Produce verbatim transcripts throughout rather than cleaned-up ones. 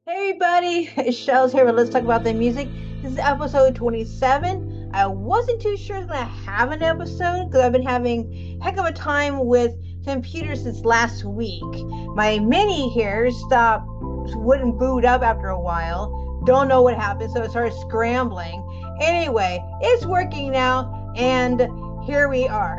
Hey everybody, it's Shells here, but let's talk about the music. This is episode twenty-seven. I wasn't too sure I was gonna have an episode because I've been having heck of a time with computers since last week. My mini here stopped, wouldn't boot up after a while. Don't know what happened, so it started scrambling. Anyway, it's working now, and here we are.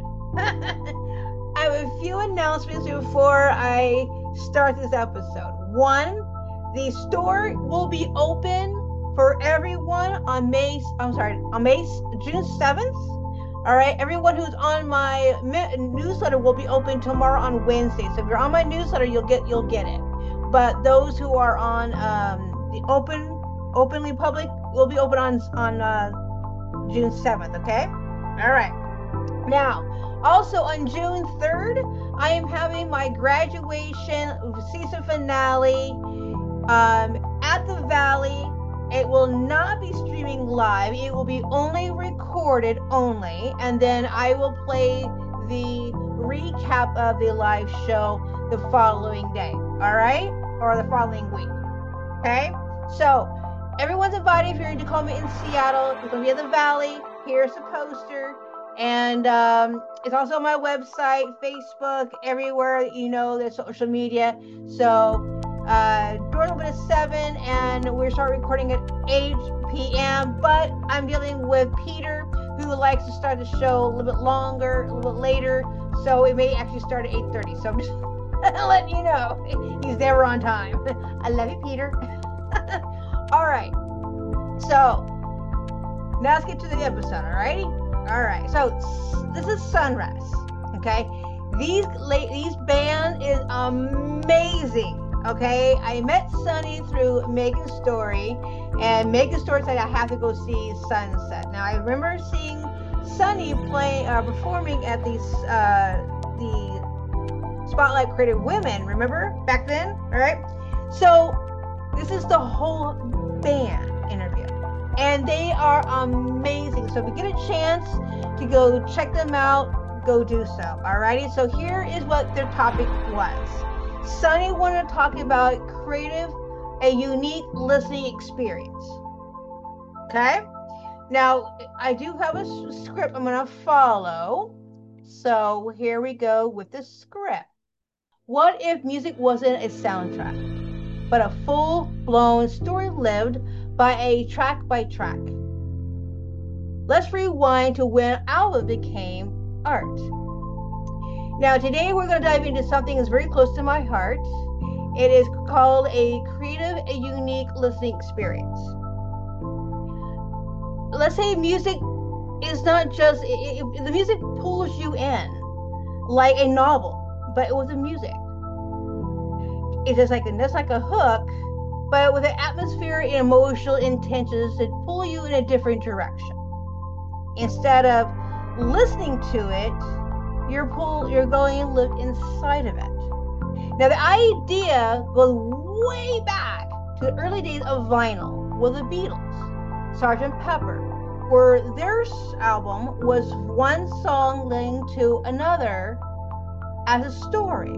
I have a few announcements before I start this episode. One, the store will be open for everyone on May, I'm sorry, on May, June seventh. All right, everyone who's on my newsletter will be open tomorrow on Wednesday. So if you're on my newsletter, you'll get you'll get it. But those who are on um, the open, openly public will be open on on uh, June seventh. Okay, all right. Now, also on June third, I am having my graduation season finale um, at the Valley. It will not be streaming live. It will be only recorded only. And then I will play the recap of the live show the following day. All right? Or the following week. Okay? So, everyone's invited. If you're in Tacoma in Seattle, it's going to be at the Valley. Here's the poster. And um, it's also on my website, Facebook, everywhere, you know, there's social media. So, uh, doors open at seven, and we start recording at eight p.m. But I'm dealing with Peter, who likes to start the show a little bit longer, a little bit later. So it may actually start at eight thirty. So I'm just letting you know, he's never on time. I love you, Peter. All right. So now let's get to the episode. All righty. All right. So this is Sunrise. Okay. These late these band is amazing. Okay, I met Sunny through Megan's Story, and Megan's Story said I have to go see Sunset. Now I remember seeing Sunny play, uh, performing at the uh, the Spotlight Creative Women. Remember back then, all right? So this is the whole band interview, and they are amazing. So if you get a chance to go check them out, go do so. Alrighty. So here is what their topic was. Sunny wanted to talk about creative, a unique listening experience. Okay? Now, I do have a script I'm going to follow. So here we go with the script. What if music wasn't a soundtrack, but a full-blown story lived by a track by track? Let's rewind to when album became art. Now, today we're going to dive into something that's very close to my heart. It is called a creative, a unique listening experience. Let's say music is not just, it, it, the music pulls you in like a novel, but with the music. It's just like, it's like a hook, but with an atmosphere and emotional intentions that pull you in a different direction. Instead of listening to it, You're pull, you're going and look inside of it. Now, the idea goes way back to the early days of vinyl with the Beatles, Sergeant Pepper, where their album was one song linked to another as a story.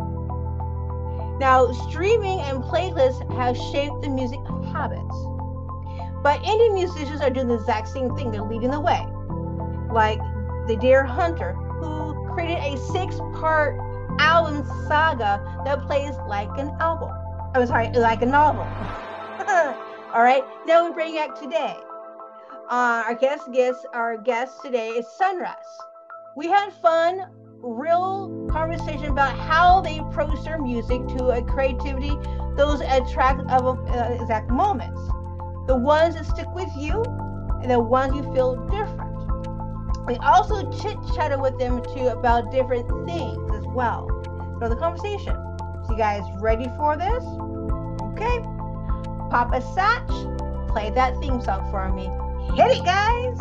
Now, streaming and playlists have shaped the music habits, but indie musicians are doing the exact same thing. They're leading the way, like the Deer Hunter, who created a six-part album saga that plays like an album. I'm sorry, like a novel. All right, now we bring back today. Uh, our guest guest, our guest today is Sunrise. We had fun, real conversation about how they approach their music to a creativity, those attract of uh, exact moments, the ones that stick with you, and the ones you feel different. We also chit-chatted with them too about different things as well. So the conversation. So you guys ready for this? Okay. Papa Satch, play that theme song for me. Hit it, guys!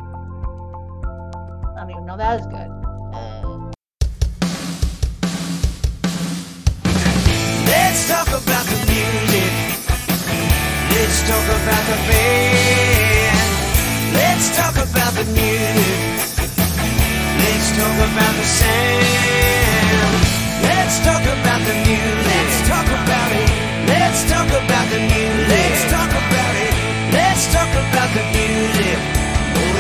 I don't even know that was good. Uh... Let's talk about the music. Let's talk about the band. Let's talk about the music. Let's talk about the sound. Let's talk about the music. Let's talk about it. Let's Let's talk about the music. Let's talk about it. Let's talk about the music. All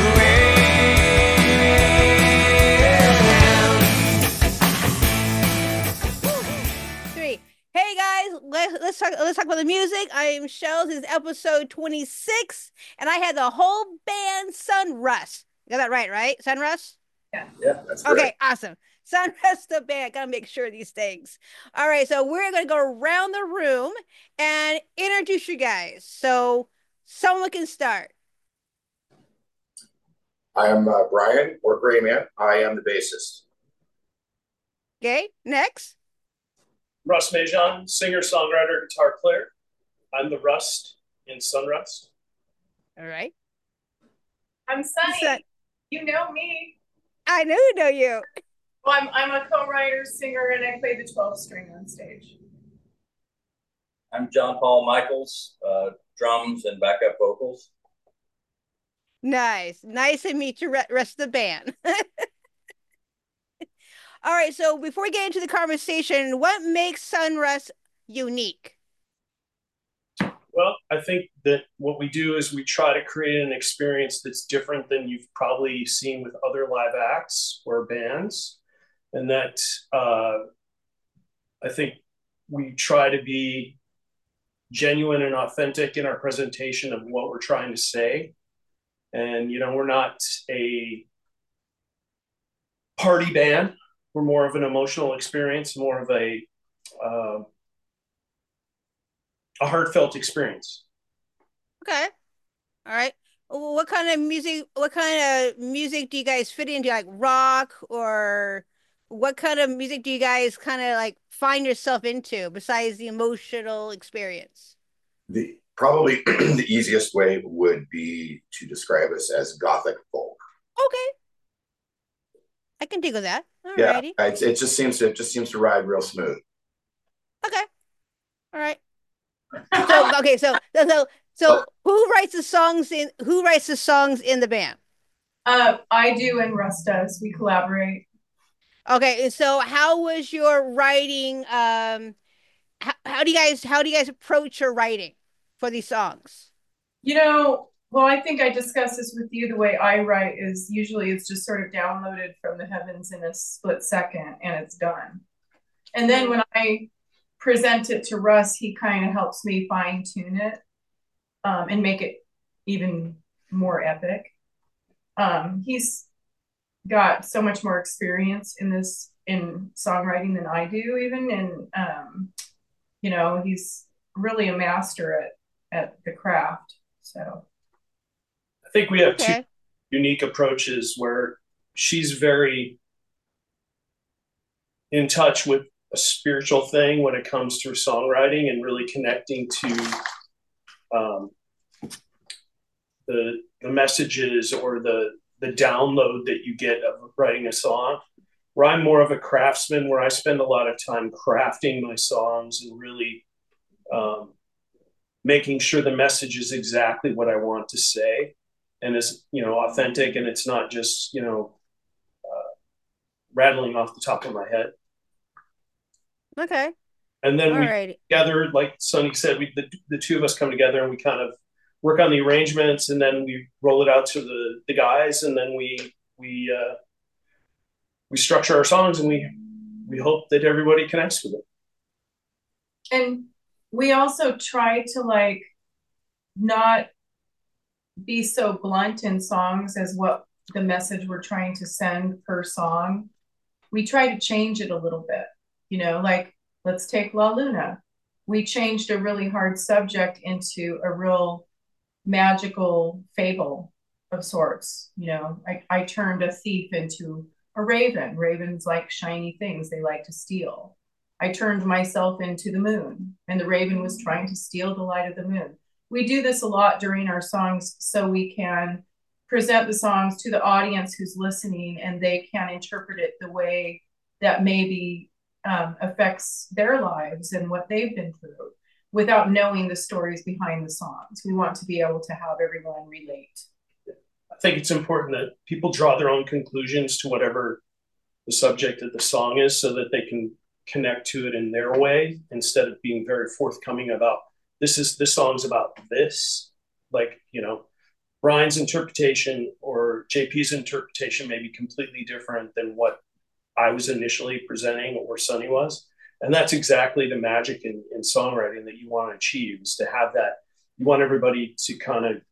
around. Three. Hey guys, let's let's talk let's talk about the music. I am Shells. This is episode twenty-six, and I had the whole band Sunrust. Got that right, right? Sunrust? Yeah. Yeah, that's okay, correct. awesome. Sunrust the band. Gotta make sure of these things. All right, so we're gonna go around the room and introduce you guys. So someone can start. I am uh, Brian, or Gray Man. I am the bassist. Okay, next. Russ Majon, singer, songwriter, guitar player. I'm the Rust in Sunrust. All right. I'm Sunny. Sun- You know me. I know you know you. Well, I'm I'm a co-writer, singer, and I play the twelve string on stage. I'm John Paul Michaels, uh, drums and backup vocals. Nice. Nice to meet you, rest of the band. All right, so before we get into the conversation, what makes Sunrust unique? Well, I think that what we do is we try to create an experience that's different than you've probably seen with other live acts or bands. And that uh, I think we try to be genuine and authentic in our presentation of what we're trying to say. And, you know, we're not a party band. We're more of an emotional experience, more of a uh, a heartfelt experience. Okay. All right. What kind of music, what kind of music do you guys fit into? Like rock, or what kind of music do you guys kind of like find yourself into besides the emotional experience? The probably the easiest way would be to describe us as gothic folk. Okay. I can dig with that. All Yeah, righty. it, it just seems to it just seems to ride real smooth. Okay. All right. So okay, so so so who writes the songs in who writes the songs in the band? Uh, I do and Russ does. We collaborate. Okay, and so how was your writing? Um, how, how do you guys how do you guys approach your writing for these songs? You know, well, I think I discussed this with you. The way I write is usually it's just sort of downloaded from the heavens in a split second and it's done. And then when I present it to Russ, he kind of helps me fine tune it um, and make it even more epic. Um, he's got so much more experience in this in songwriting than I do, even, and um, you know, he's really a master at at the craft. So I think we have Okay. two unique approaches where she's very in touch with a spiritual thing when it comes to songwriting and really connecting to um, the the messages or the the download that you get of writing a song. Where I'm more of a craftsman, where I spend a lot of time crafting my songs and really um, making sure the message is exactly what I want to say and is, you know, authentic, and it's not just, you know, uh, rattling off the top of my head. Okay. And then All we righty. together, like Sonny said, we the, the two of us come together and we kind of work on the arrangements, and then we roll it out to the the guys, and then we we uh, we structure our songs, and we we hope that everybody connects with it. and we also try to like not be so blunt in songs as what the message we're trying to send per song. We try to change it a little bit, you know, like let's take La Luna. We changed a really hard subject into a real magical fable of sorts. You know, I, I turned a thief into a raven. Ravens like shiny things, they like to steal. I turned myself into the moon, and the raven was trying to steal the light of the moon. We do this a lot during our songs so we can present the songs to the audience who's listening, and they can interpret it the way that maybe um, affects their lives and what they've been through without knowing the stories behind the songs. We want to be able to have everyone relate. I think it's important that people draw their own conclusions to whatever the subject of the song is, so that they can connect to it in their way instead of being very forthcoming about this is this song's about this. Like, you know, Brian's interpretation or J P's interpretation may be completely different than what I was initially presenting or Sonny was. And that's exactly the magic in, in songwriting that you want to achieve, is to have that. You want everybody to kind of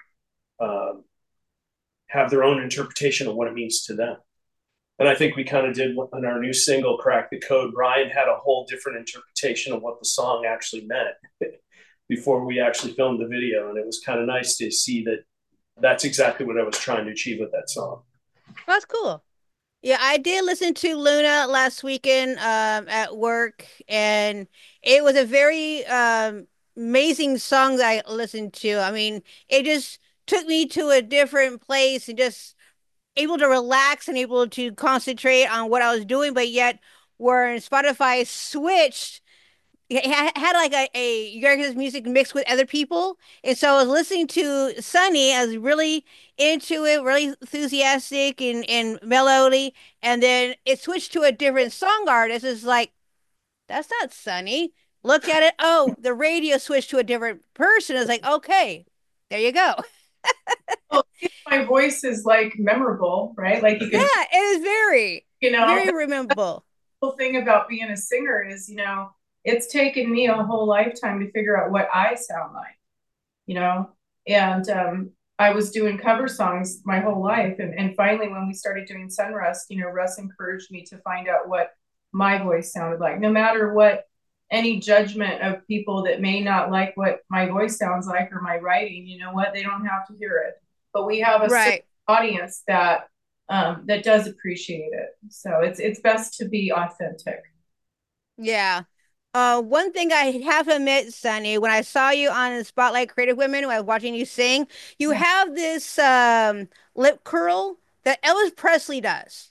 um, have their own interpretation of what it means to them. And I think we kind of did in our new single, Crack the Code. Brian had a whole different interpretation of what the song actually meant before we actually filmed the video. And it was kind of nice to see that that's exactly what I was trying to achieve with that song. That's cool. Yeah, I did listen to Luna last weekend um, at work, and it was a very um, amazing song that I listened to. I mean, it just took me to a different place and just able to relax and able to concentrate on what I was doing, but yet where Spotify switched, it had, had like a, a Jurgen's music mixed with other people. And so I was listening to Sonny. I was really into it, really enthusiastic and, and melody. And then it switched to a different song artist. It's like, that's not Sonny. Look at it. Oh, the radio switched to a different person. It's like, okay, there you go. Well, my voice is like memorable, right? Like you can, yeah, it is very, you know, very memorable. The whole thing about being a singer is, you know, it's taken me a whole lifetime to figure out what I sound like, you know, and um, I was doing cover songs my whole life. And, and finally, when we started doing Sunrust, you know, Russ encouraged me to find out what my voice sounded like, no matter what any judgment of people that may not like what my voice sounds like or my writing, you know what, they don't have to hear it. But we have a right. audience that um, that does appreciate it. So it's it's best to be authentic. Yeah. Uh, one thing I have to admit, Sonny, when I saw you on Spotlight Creative Women, when I was watching you sing, you yeah. have this um, lip curl that Elvis Presley does.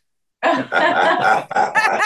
I,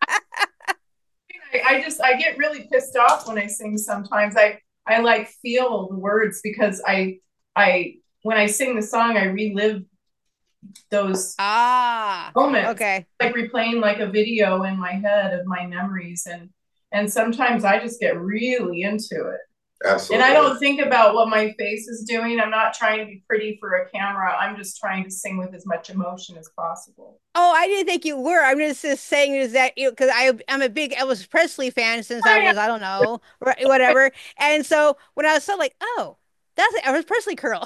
I just, I get really pissed off when I sing sometimes. I, I like feel the words because I, I, when I sing the song, I relive those ah, moments. Okay. Like replaying like a video in my head of my memories. And, and sometimes I just get really into it. Absolutely. And I don't think about what my face is doing. I'm not trying to be pretty for a camera. I'm just trying to sing with as much emotion as possible. Oh, I didn't think you were. I'm just, just saying is that you, because I I'm a big Elvis Presley fan since I was, I don't know, whatever. And so when I was so like, oh, that's an Elvis Presley curl.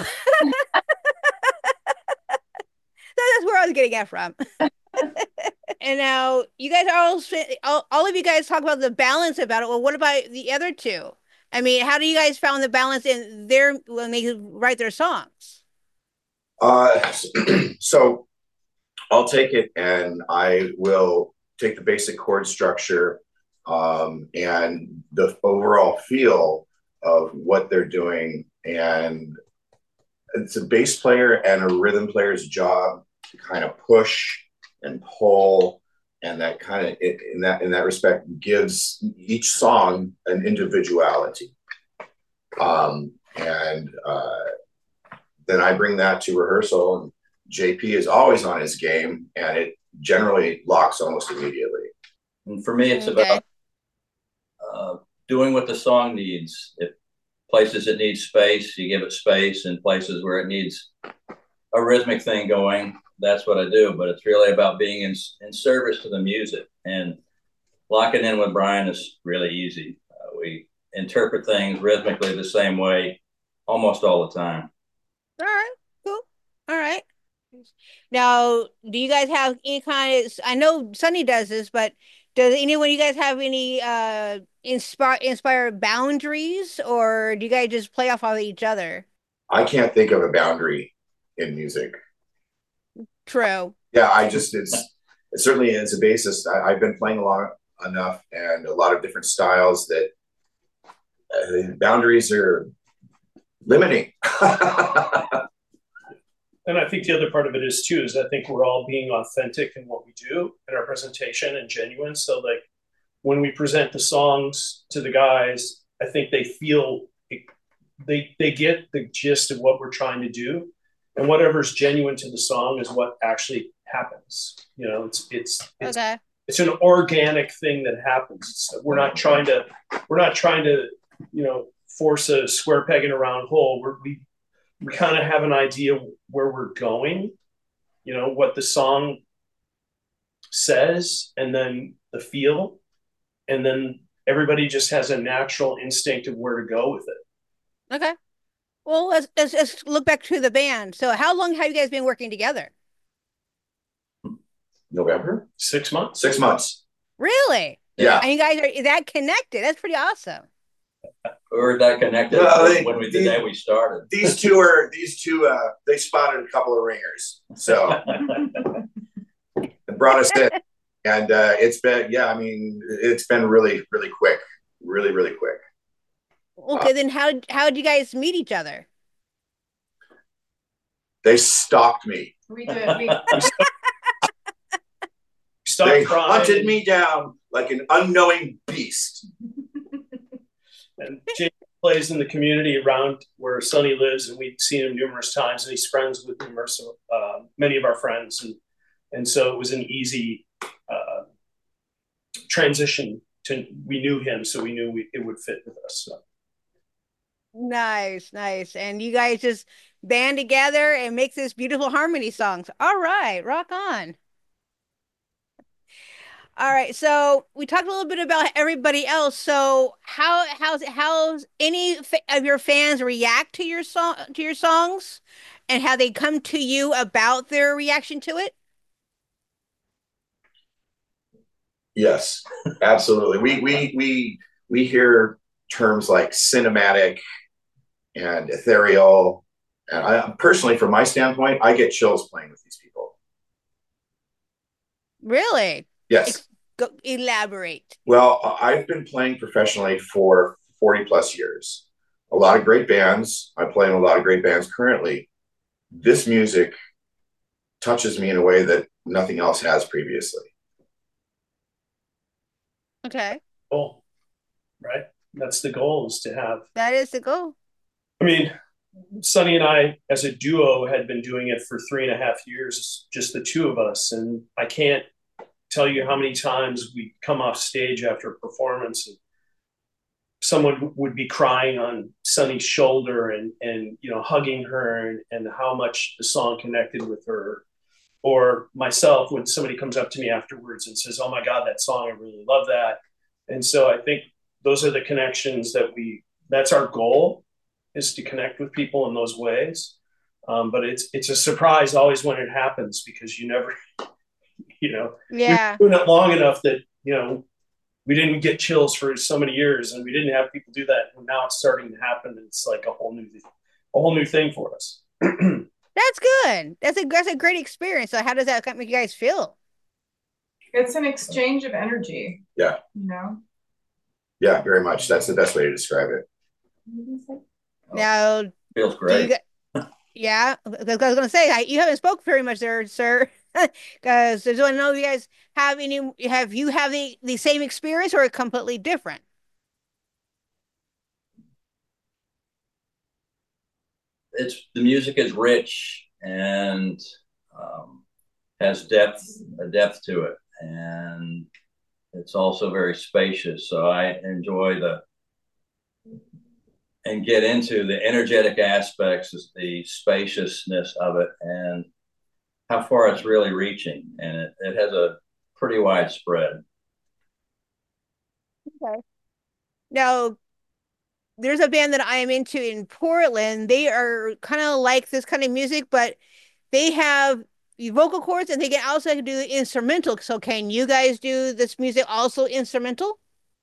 That's where I was getting at from. And now you guys are all, all, all of you guys talk about the balance about it. Well, what about the other two? I mean, how do you guys found the balance in their when they write their songs? Uh, so I'll take it, and I will take the basic chord structure um, and the overall feel of what they're doing, and it's a bass player and a rhythm player's job to kind of push and pull, and that kind of in that in that respect gives each song an individuality. Um, and uh, then I bring that to rehearsal, and J P is always on his game, and it generally locks almost immediately. And for me, it's okay. about uh, doing what the song needs. If places it needs space, you give it space, and places where it needs a rhythmic thing going, that's what I do. But it's really about being in, in service to the music, and locking in with Brian is really easy. Uh, we interpret things rhythmically the same way almost all the time. All right, cool. All right. Now, do you guys have any kind of, I know Sonny does this, but does anyone, you guys have any uh inspire inspired boundaries, or do you guys just play off of each other? I can't think of a boundary in music. True. Yeah, I just, it's it certainly as a bassist, I, I've been playing along enough and a lot of different styles that uh, boundaries are limiting. And I think the other part of it is too, is I think we're all being authentic in what we do in our presentation and genuine. So like when we present the songs to the guys, I think they feel, they, they get the gist of what we're trying to do, and whatever's genuine to the song is what actually happens. You know, it's, it's, it's, okay. It's an organic thing that happens. It's, we're not trying to, we're not trying to, you know, force a square peg in a round hole. We're, we we kind of have an idea where we're going, you know, what the song says, and then the feel, and then everybody just has a natural instinct of where to go with it. Okay. Well, let's, let's let's look back to the band. So, how long have you guys been working together? November? Six months. Six months. Really? Yeah. And you guys are that connected. That's pretty awesome. We were that connected Well, they- when we the these- day we started. These two are these two. Uh, they spotted a couple of ringers, so it brought us in, and uh, it's been yeah. I mean, it's been really really quick, really really quick. Okay, uh, then how how did you guys meet each other? They stalked me. We did. We, they hunted me down like an unknowing beast. And James plays in the community around where Sonny lives, and we've seen him numerous times, and he's friends with numerous, uh, many of our friends, and and so it was an easy uh, transition to. We knew him, so we knew we, it would fit with us. So. Nice, nice, and you guys just band together and make this beautiful harmony songs. All right, rock on. All right, so we talked a little bit about everybody else. So how how's how's any of your fans react to your song to your songs, and how they come to you about their reaction to it? Yes, absolutely. We we we we hear terms like cinematic and ethereal, and I personally, from my standpoint, I get chills playing with these people. Really? Yes. Go, elaborate. Well, I've been playing professionally for forty plus years. A lot of great bands. I play in a lot of great bands currently. This music touches me in a way that nothing else has previously. Okay. Oh, right. That's the goal, is to have. That is the goal. I mean, Sonny and I, as a duo, had been doing it for three and a half years, just the two of us. And I can't tell you how many times we come off stage after a performance and someone would be crying on Sonny's shoulder and, and you know, hugging her, and, and how much the song connected with her. Or myself, when somebody comes up to me afterwards and says, oh my God, that song, I really love that. And so I think those are the connections that we, that's our goal, is to connect with people in those ways. Um, but it's, it's a surprise always when it happens, because you never, you know, yeah, we've been doing it long enough that, you know, we didn't get chills for so many years, and we didn't have people do that. And now it's starting to happen. And it's like a whole new, a whole new thing for us. That's good. That's a that's a great experience. So how does that make you guys feel? It's an exchange of energy. Yeah. You know? Yeah, very much. That's the best way to describe it. Now, feels great. You, yeah, because I was going to say, I, you haven't spoke very much there, sir. Because I just want to know if you guys have any, have you have the, the same experience or completely different? It's the music is rich and um, has depth, a depth to it, and it's also very spacious. So I enjoy the and get into the energetic aspects, the spaciousness of it, and how far it's really reaching. And it, it has a pretty wide spread. Okay. Now, there's a band that I am into in Portland. They are kind of like this kind of music, but they have vocal cords and they can also do instrumental. So can you guys do this music also instrumental?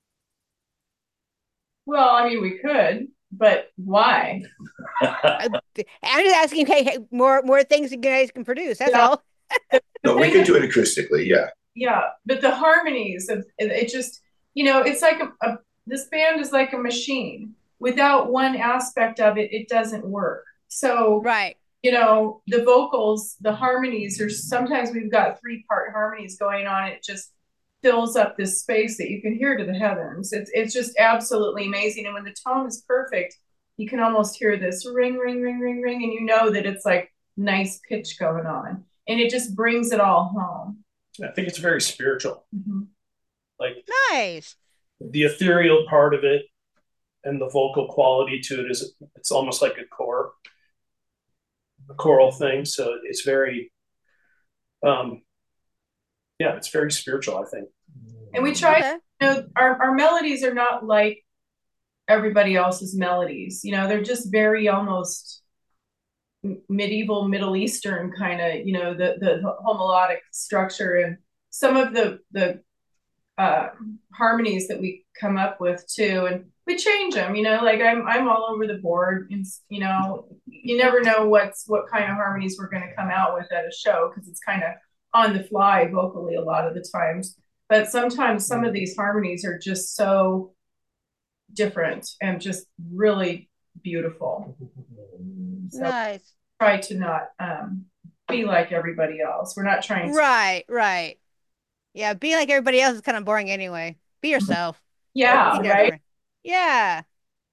Well, I mean, we could, but why? I'm just asking, hey, more more things you guys can produce. That's yeah. all. No, we can do it acoustically, yeah. Yeah, but the harmonies of it, it just, you know, it's like a, a this band is like a machine. Without one aspect of it, it doesn't work. So, right. You know, the vocals, the harmonies, or sometimes we've got three part harmonies going on. It just fills up this space that you can hear to the heavens. It's it's just absolutely amazing. And when the tone is perfect, you can almost hear this ring, ring, ring, ring, ring, and you know that it's like nice pitch going on, and it just brings it all home. I think it's very spiritual. Mm-hmm. Like nice. The ethereal part of it and the vocal quality to it is it's almost like a core, a choral thing. So it's very, um, yeah, it's very spiritual, I think. And we try, Okay. you know, our, our melodies are not like everybody else's melodies. You know, they're just very almost medieval Middle Eastern kind of, you know, the, the homolodic structure, and some of the, the uh, harmonies that we come up with too. And we change them, you know, like I'm, I'm all over the board, and, you know, you never know what's, what kind of harmonies we're going to come out with at a show, because it's kind of on the fly vocally a lot of the times. But sometimes some of these harmonies are just so different and just really beautiful. So Nice. try to not um, be like everybody else. We're not trying to. Right, right. Yeah, being like everybody else is kind of boring anyway. Be yourself. Yeah, Be right. different. Yeah.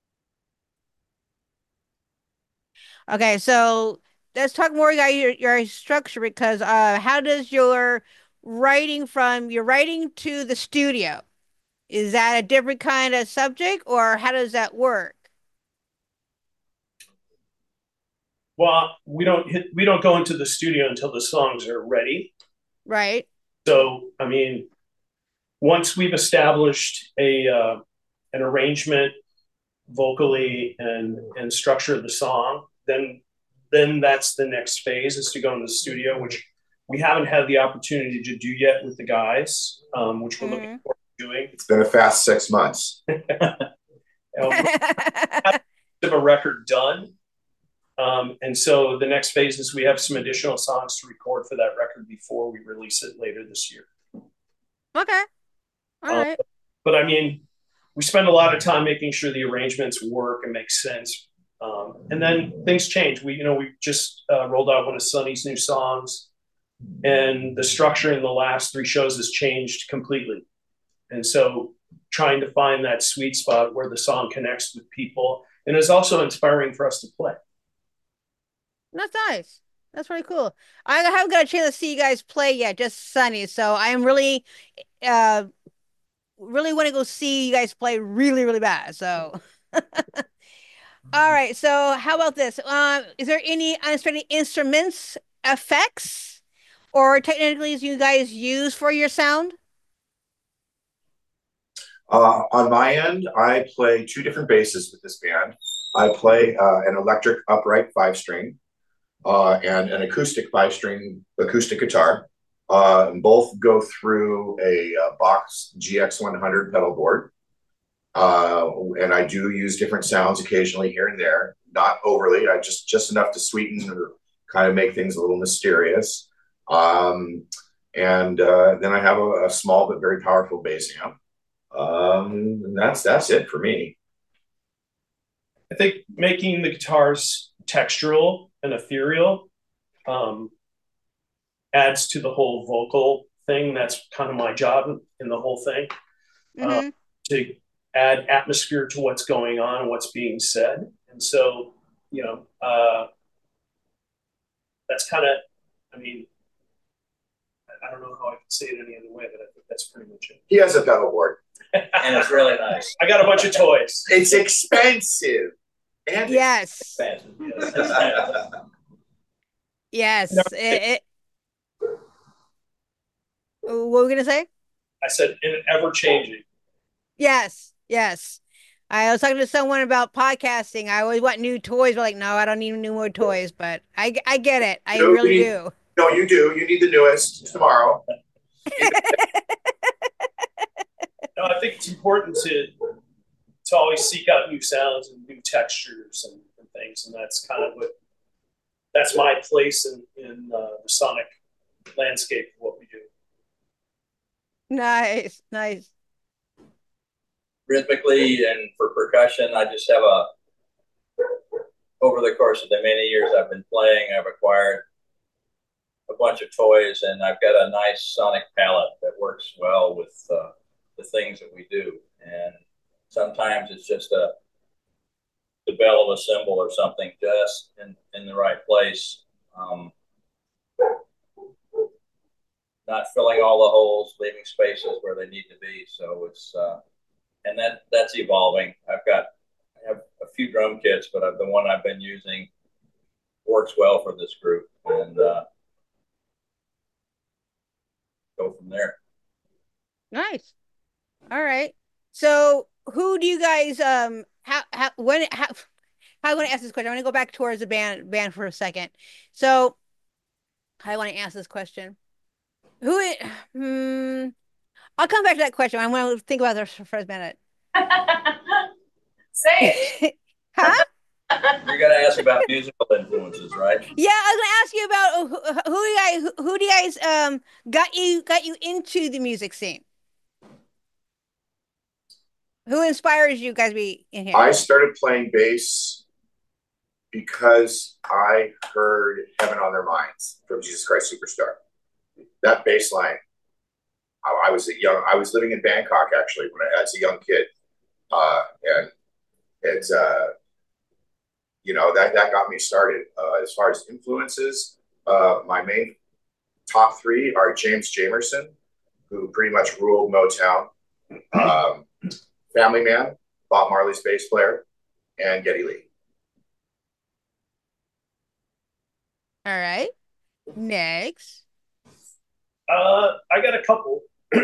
Okay, so let's talk more about your, your structure, because uh how does your writing from your writing to the studio? Is that a different kind of subject, or how does that work? Well, we don't hit, we don't go into the studio until the songs are ready. Right. So, I mean, once we've established a uh, an arrangement vocally and and structure of the song, then then that's the next phase, is to go in the studio, which we haven't had the opportunity to do yet with the guys, um, which we're Mhm. looking forward to doing. It's been a fast six months. Uh, we have a record done. Um, and so the next phase is we have some additional songs to record for that record before we release it later this year. Okay. All Um, right. but I mean, we spend a lot of time making sure the arrangements work and make sense. Um, and then things change. We, you know, we just uh, rolled out one of Sonny's new songs, and the structure in the last three shows has changed completely. And so trying to find that sweet spot where the song connects with people, and is also inspiring for us to play. That's nice. That's pretty cool. I haven't got a chance to see you guys play yet, just Sunny. So I am really, uh, really want to go see you guys play really, really bad. So, all right. So how about this? Um, is there any unexpected instruments, effects, or technically you guys use for your sound? Uh, on my end, I play two different basses with this band. I play uh, an electric upright five string uh, and an acoustic five string acoustic guitar. Uh, both go through a, uh Box G X one hundred pedal board. Uh, and I do use different sounds occasionally here and there, not overly. I just just enough to sweeten or kind of make things a little mysterious. Um, and uh, then I have a, a small but very powerful bass amp. Um, and that's that's it for me. I think making the guitars textural and ethereal um, adds to the whole vocal thing. That's kind of my job in the whole thing, uh, Mm-hmm. to add atmosphere to what's going on and what's being said. And so, you know, uh, that's kind of, I mean, I don't know how I can say it any other way, but I think that's pretty much it. He has a pedal board. And it's really nice. I got a bunch of toys. It's expensive. And Yes. Expensive, yes. Yes. No. It, it... What were we gonna say? I said, and ever changing. Yes. Yes. I was talking to someone about podcasting. I always want new toys. But like, no, I don't need new more toys. But I, I get it. I No, really you need- do. No, you do. You need the newest tomorrow. No, I think it's important to to always seek out new sounds and new textures and, and things, and that's kind of what that's my place in in uh, the sonic landscape of what we do. Nice. Nice. Rhythmically and for percussion, I just have a, over the course of the many years I've been playing, I've acquired a bunch of toys, and I've got a nice sonic palette that works well with uh, the things that we do. And sometimes it's just a the bell of a cymbal or something just in, in the right place. Um, not filling all the holes, leaving spaces where they need to be. So it's uh, and that that's evolving. I've got a few drum kits, but the one I've been using works well for this group, and uh, go from there. Nice. All right. So who do you guys um how how when how how I want to ask this question? I want to go back towards the band band for a second. So I want to ask this question. Who it hmm I'll come back to that question. I want to think about this for a minute. Say it. Huh? You're gonna ask about musical influences, right? Yeah, I was gonna ask you about who, who do you guys who, who do you guys um got you got you into the music scene? Who inspires you guys to be in here? I started playing bass because I heard Heaven on Their Minds from Jesus Christ Superstar. That bass line. I, I was a young. I was living in Bangkok actually when I, as a young kid, uh, and it's uh, you know that that got me started. Uh, as far as influences, uh, my main top three are James Jamerson, who pretty much ruled Motown. Um, Family Man, Bob Marley's bass player, and Geddy Lee. All right. Next. Uh, I got a couple.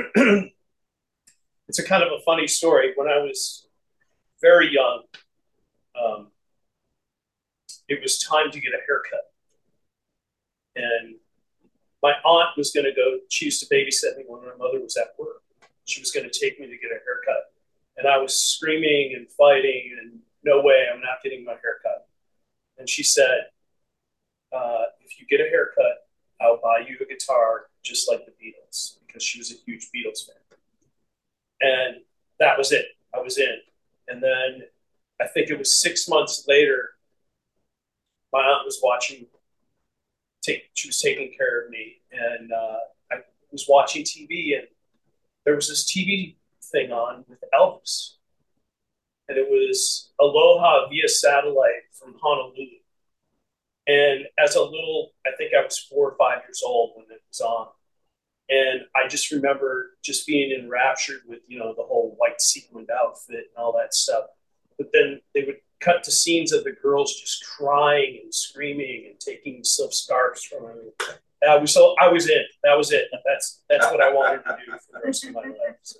It's a kind of a funny story. When I was very young, um, it was time to get a haircut. And my aunt was going to go, she used to babysit me when my mother was at work. She was going to take me to get a haircut. And I was screaming and fighting, and no way, I'm not getting my haircut. And she said, uh, if you get a haircut, I'll buy you a guitar just like the Beatles, because she was a huge Beatles fan. And that was it. I was in. And then I think it was six months later, my aunt was watching, take, she was taking care of me. And uh, I was watching T V, and there was this T V thing on with Elvis, and it was Aloha via satellite from Honolulu. And as a little, I think I was four or five years old when it was on, and I just remember just being enraptured with, you know, the whole white sequined outfit and all that stuff. But then they would cut to scenes of the girls just crying and screaming and taking silk scarves from them. And I was so I was in. That was it. That's that's what I wanted to do for the rest of my life. So.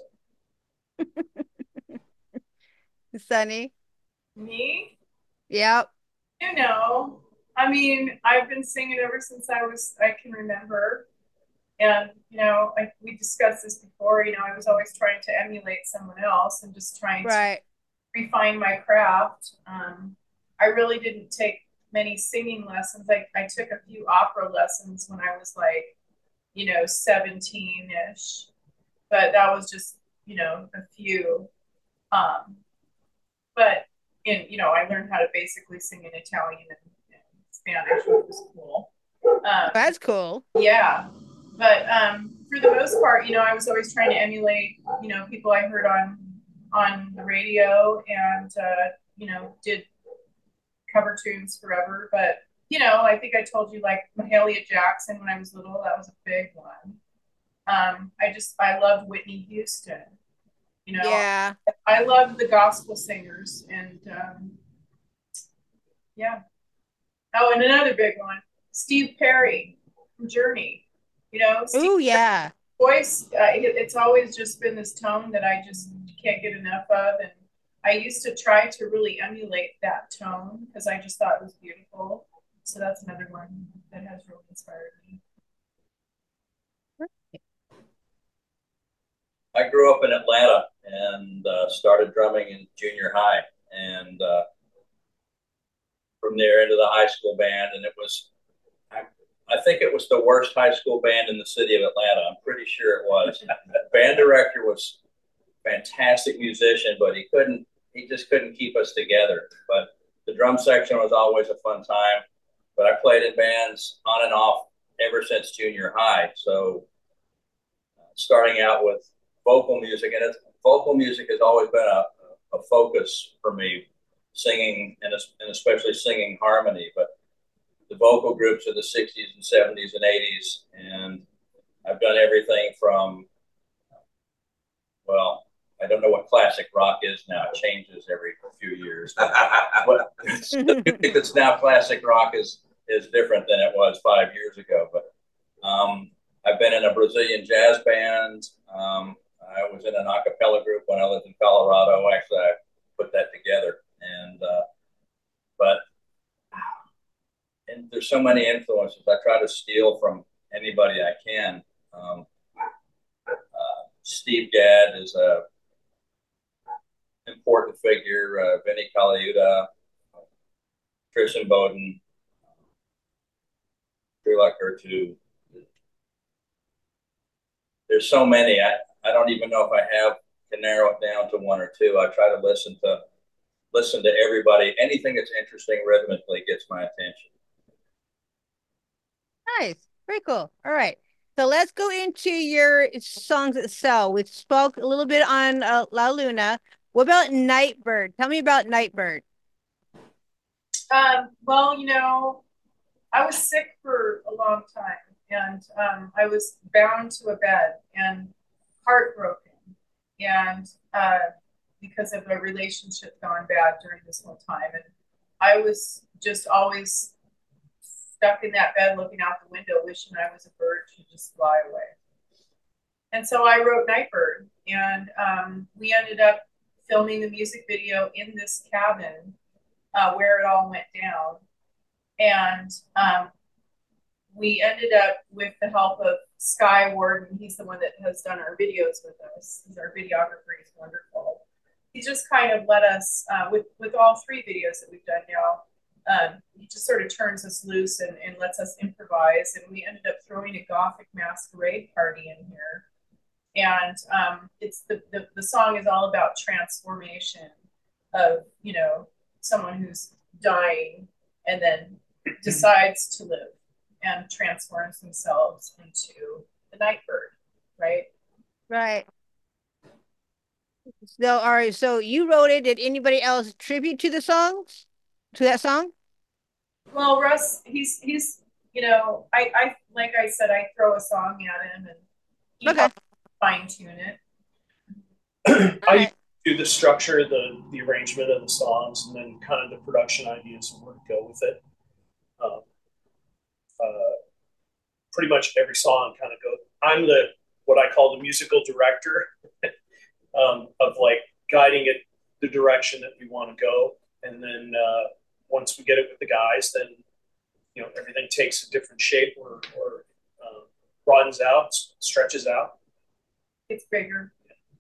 Sunny. Me? Yep. You know, I mean, I've been singing ever since I was, I can remember. And, you know, I, we discussed this before, you know, I was always trying to emulate someone else and just trying right. to refine my craft. Um, I really didn't take many singing lessons. I, I took a few opera lessons when I was like, you know, seventeen-ish. But that was just, you know, a few. Um, but, in, you know, I learned how to basically sing in Italian and, and Spanish, which was cool. Um, That's cool. Yeah. But um, for the most part, you know, I was always trying to emulate, you know, people I heard on on the radio, and, uh, you know, did cover tunes forever. But, you know, I think I told you, like, Mahalia Jackson when I was little, that was a big one. Um, I just, I loved Whitney Houston. You know, yeah. I loved the gospel singers, and um, yeah. Oh, and another big one, Steve Perry from Journey. You know, oh yeah, voice. Uh, it, it's always just been this tone that I just can't get enough of, and I used to try to really emulate that tone because I just thought it was beautiful. So that's another one that has really inspired me. I grew up in Atlanta and uh, started drumming in junior high, and uh, from there into the high school band. And it was, I, I think it was the worst high school band in the city of Atlanta. I'm pretty sure it was. The band director was a fantastic musician, but he couldn't, he just couldn't keep us together. But the drum section was always a fun time. But I played in bands on and off ever since junior high. So uh, starting out with vocal music, and it's, vocal music has always been a, a focus for me, singing and, and especially singing harmony. But the vocal groups of the sixties and seventies and eighties, and I've done everything from, well, I don't know what classic rock is now. It changes every few years. But the music that's now classic rock is is different than it was five years ago. But um, I've been in a Brazilian jazz band. Um, I was in an a cappella group when I lived in Colorado. Actually, I put that together. And uh, but and there's so many influences. I try to steal from anybody I can. Um, uh, Steve Gadd is a important figure. Uh, Vinnie Colaiuta, Tristan Bowden, Drew Lucker too. There's so many. I, I don't even know if I have to narrow it down to one or two. I try to listen to listen to everybody. Anything that's interesting rhythmically gets my attention. Nice. Very cool. All right. So let's go into your songs itself. We spoke a little bit on uh, La Luna. What about Nightbird? Tell me about Nightbird. Um, well, you know, I was sick for a long time, and um, I was bound to a bed and heartbroken, and uh, because of a relationship gone bad during this whole time, and I was just always stuck in that bed looking out the window, wishing I was a bird to just fly away. And so I wrote Nightbird, and um, we ended up filming the music video in this cabin uh, where it all went down. And um, we ended up, with the help of Sky Warden, he's the one that has done our videos with us. He's our videographer, he's wonderful. He just kind of let us, uh, with, with all three videos that we've done now, um, he just sort of turns us loose and, and lets us improvise. And we ended up throwing a Gothic masquerade party in here. And um, it's the, the, the song is all about transformation of, you know, someone who's dying and then decides to live and transforms themselves into the Nightbird, right? Right. So, all right. So you wrote it. Did anybody else tribute to the songs? To that song? Well, Russ, he's he's you know, I I like I said, I throw a song at him and he Okay. fine tune it. I right. do the structure, the the arrangement of the songs, and then kind of the production ideas and where to go with it. Um, uh, pretty much every song kind of goes. I'm the what I call the musical director um, of like guiding it the direction that we want to go, and then uh, once we get it with the guys, then you know everything takes a different shape or or um, broadens out, stretches out. It's bigger.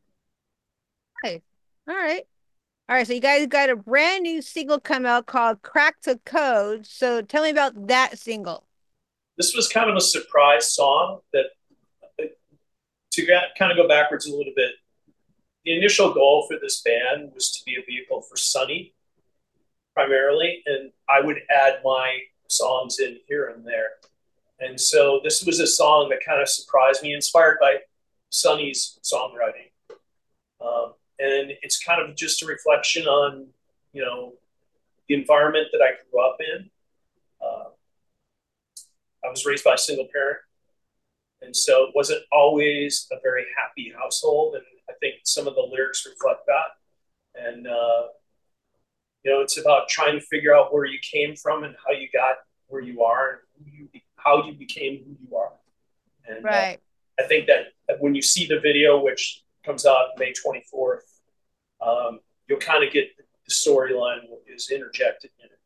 Okay. All right. All right. So you guys got a brand new single come out called Crack the Code. So tell me about that single. This was kind of a surprise song that, to get, kind of go backwards a little bit, the initial goal for this band was to be a vehicle for Sonny primarily, and I would add my songs in here and there. And so this was a song that kind of surprised me, inspired by Sonny's songwriting. Um, and it's kind of just a reflection on, you know, the environment that I grew up in. Uh, I was raised by a single parent, and so it wasn't always a very happy household. And I think some of the lyrics reflect that. And, uh, you know, it's about trying to figure out where you came from and how you got where you are and who you, how you became who you are. And right. uh, I think that when you see the video, which comes out May twenty-fourth, um, you'll kind of get the storyline is interjected in it.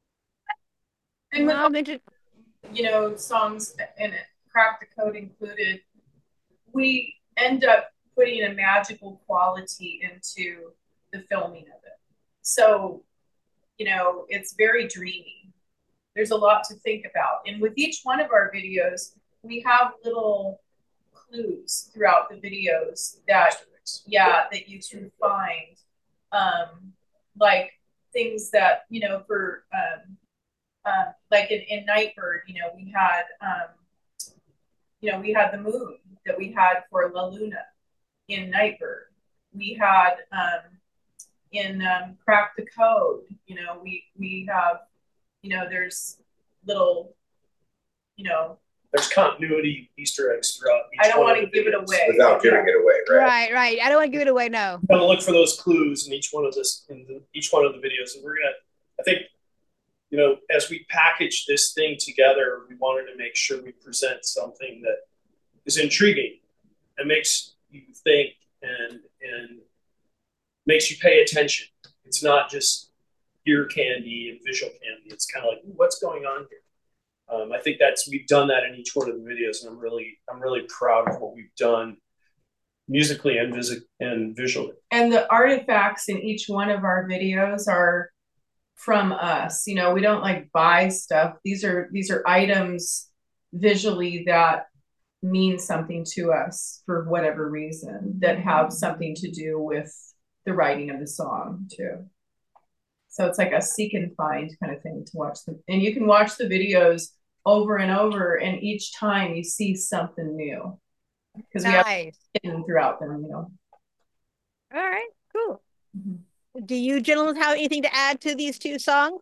And with, Well, inter- you know, songs in it, Crack the Code included, we end up putting a magical quality into the filming of it. So, you know, it's very dreamy. There's a lot to think about. And with each one of our videos, we have little clues throughout the videos that, yeah, that you can find. Um, like things that, you know, for, um, uh, like in, in Nightbird, you know, we had, um, you know, we had the moon that we had for La Luna in Nightbird. We had, um, in um, Crack the Code, you know, we we have, you know, there's little, you know, there's continuity Easter eggs throughout each I don't one want of to the give it videos. away. Without giving it away, right? Right, right. I don't want to give it away. No. We're gonna look for those clues in each one of this in the, each one of the videos, and we're gonna. I think, you know, as we package this thing together, we wanted to make sure we present something that is intriguing and makes you think and and makes you pay attention. It's not just ear candy and visual candy. It's kind of like, what's going on here? Um, I think that's we've done that in each one of the videos, and I'm really I'm really proud of what we've done musically and vis- and visually. And the artifacts in each one of our videos are from us. You know, we don't like buy stuff. These are these are items visually that mean something to us for whatever reason, that have something to do with the writing of the song too. So it's like a seek and find kind of thing to watch them. And you can watch the videos over and over, and each time you see something new. Because we have Nice. hidden throughout them, you know. All right, cool. Mhm. Do you gentlemen have anything to add to these two songs?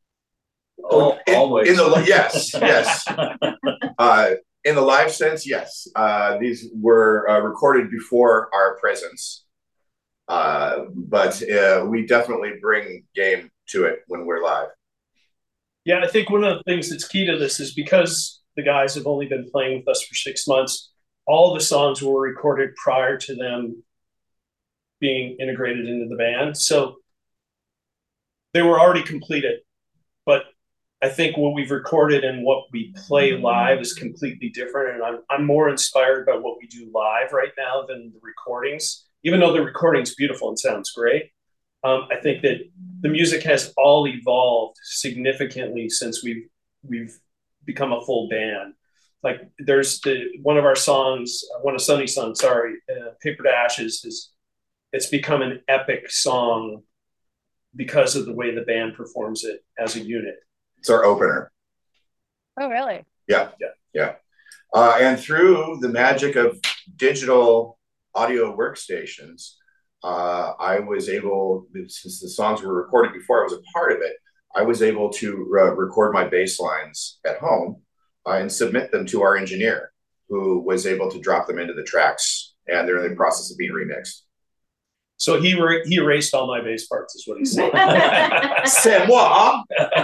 Al- In, always. in the yes, yes. Uh, in the live sense, yes. Uh, these were uh, recorded before our presence, uh, but uh, we definitely bring game to it when we're live. Yeah, I think one of the things that's key to this is because the guys have only been playing with us for six months, all the songs were recorded prior to them being integrated into the band. So they were already completed. But I think what we've recorded and what we play live is completely different. And I'm, I'm more inspired by what we do live right now than the recordings. Even though the recording's beautiful and sounds great, um, I think that the music has all evolved significantly since we've we've become a full band. Like there's the one of our songs, one of Sonny's songs, sorry, uh, "Paper to Ashes" is it's become an epic song because of the way the band performs it as a unit. It's our opener. Oh, really? Yeah, Yeah. yeah. Uh, and through the magic of digital audio workstations, uh, I was able, since the songs were recorded before I was a part of it, I was able to uh, record my bass lines at home uh, and submit them to our engineer, who was able to drop them into the tracks, and they're in the process of being remixed. So he re- he erased all my bass parts, is what he said. C'est moi.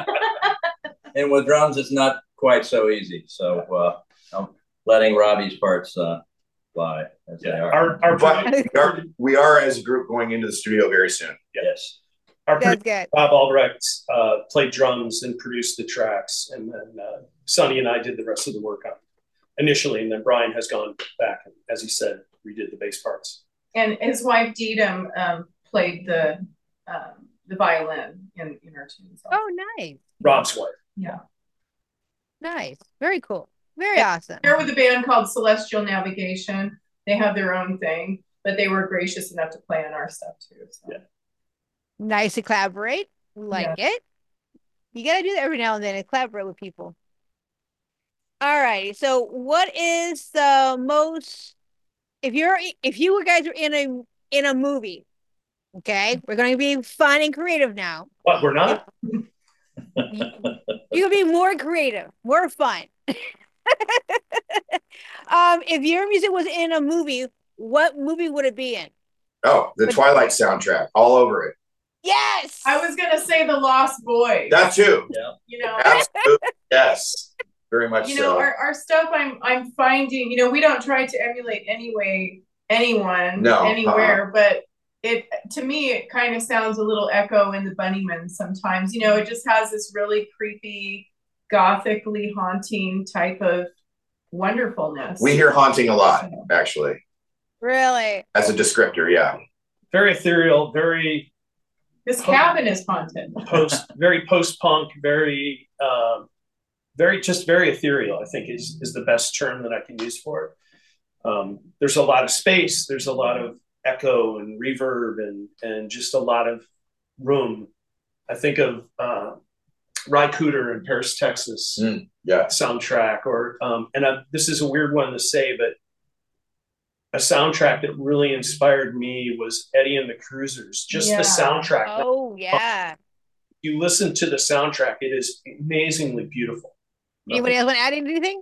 And with drums, it's not quite so easy. So uh, I'm letting Robbie's parts uh, fly as Yeah, they are. our our, But produ- we are, we are as a group going into the studio very soon. Yes. our That's producer, good. Bob Albrecht uh, played drums and produced the tracks, and then uh, Sonny and I did the rest of the work on it initially, and then Brian has gone back and, as he said, redid the bass parts. And his wife Deedham um, played the um, the violin in, in our tunes. Oh, nice. Rob's wife. Yeah. Nice. Very cool. Very awesome. They're with a band called Celestial Navigation. They have their own thing, but they were gracious enough to play on our stuff too. So. Yeah. Nice to collaborate. Like it. You got to do that every now and then and collaborate with people. All right. So what is the most, if you're, if you guys are in a, in a movie, okay, we're going to be fun and creative now. What, we're not? You can be more creative, more fun. um, if your music was in a movie, what movie would it be in? Oh, the But- Twilight soundtrack, all over it. Yes. I was gonna say The Lost Boys. That too. You know, Absolutely. Yes. Very much you know so. our, our stuff. I'm I'm finding. You know, we don't try to emulate anyway anyone No, anywhere, but it to me it kind of sounds a little Echo in the Bunnymen sometimes. You know, it just has this really creepy, gothically haunting type of wonderfulness. We hear haunting a lot, actually, Really? as a descriptor. Yeah. Very ethereal, very This cabin is haunted. post, very post-punk, very, um, very just very ethereal. I think is is the best term that I can use for it. Um, there's a lot of space. There's a lot of echo and reverb and and just a lot of room. I think of uh, Ry Cooder in Paris, Texas, Mm, yeah. soundtrack, or um, and I, this is a weird one to say, but a soundtrack that really inspired me was Eddie and the Cruisers. Just Yeah. the soundtrack. Oh, yeah. You listen to the soundtrack; it is amazingly beautiful. Anybody else want to add anything?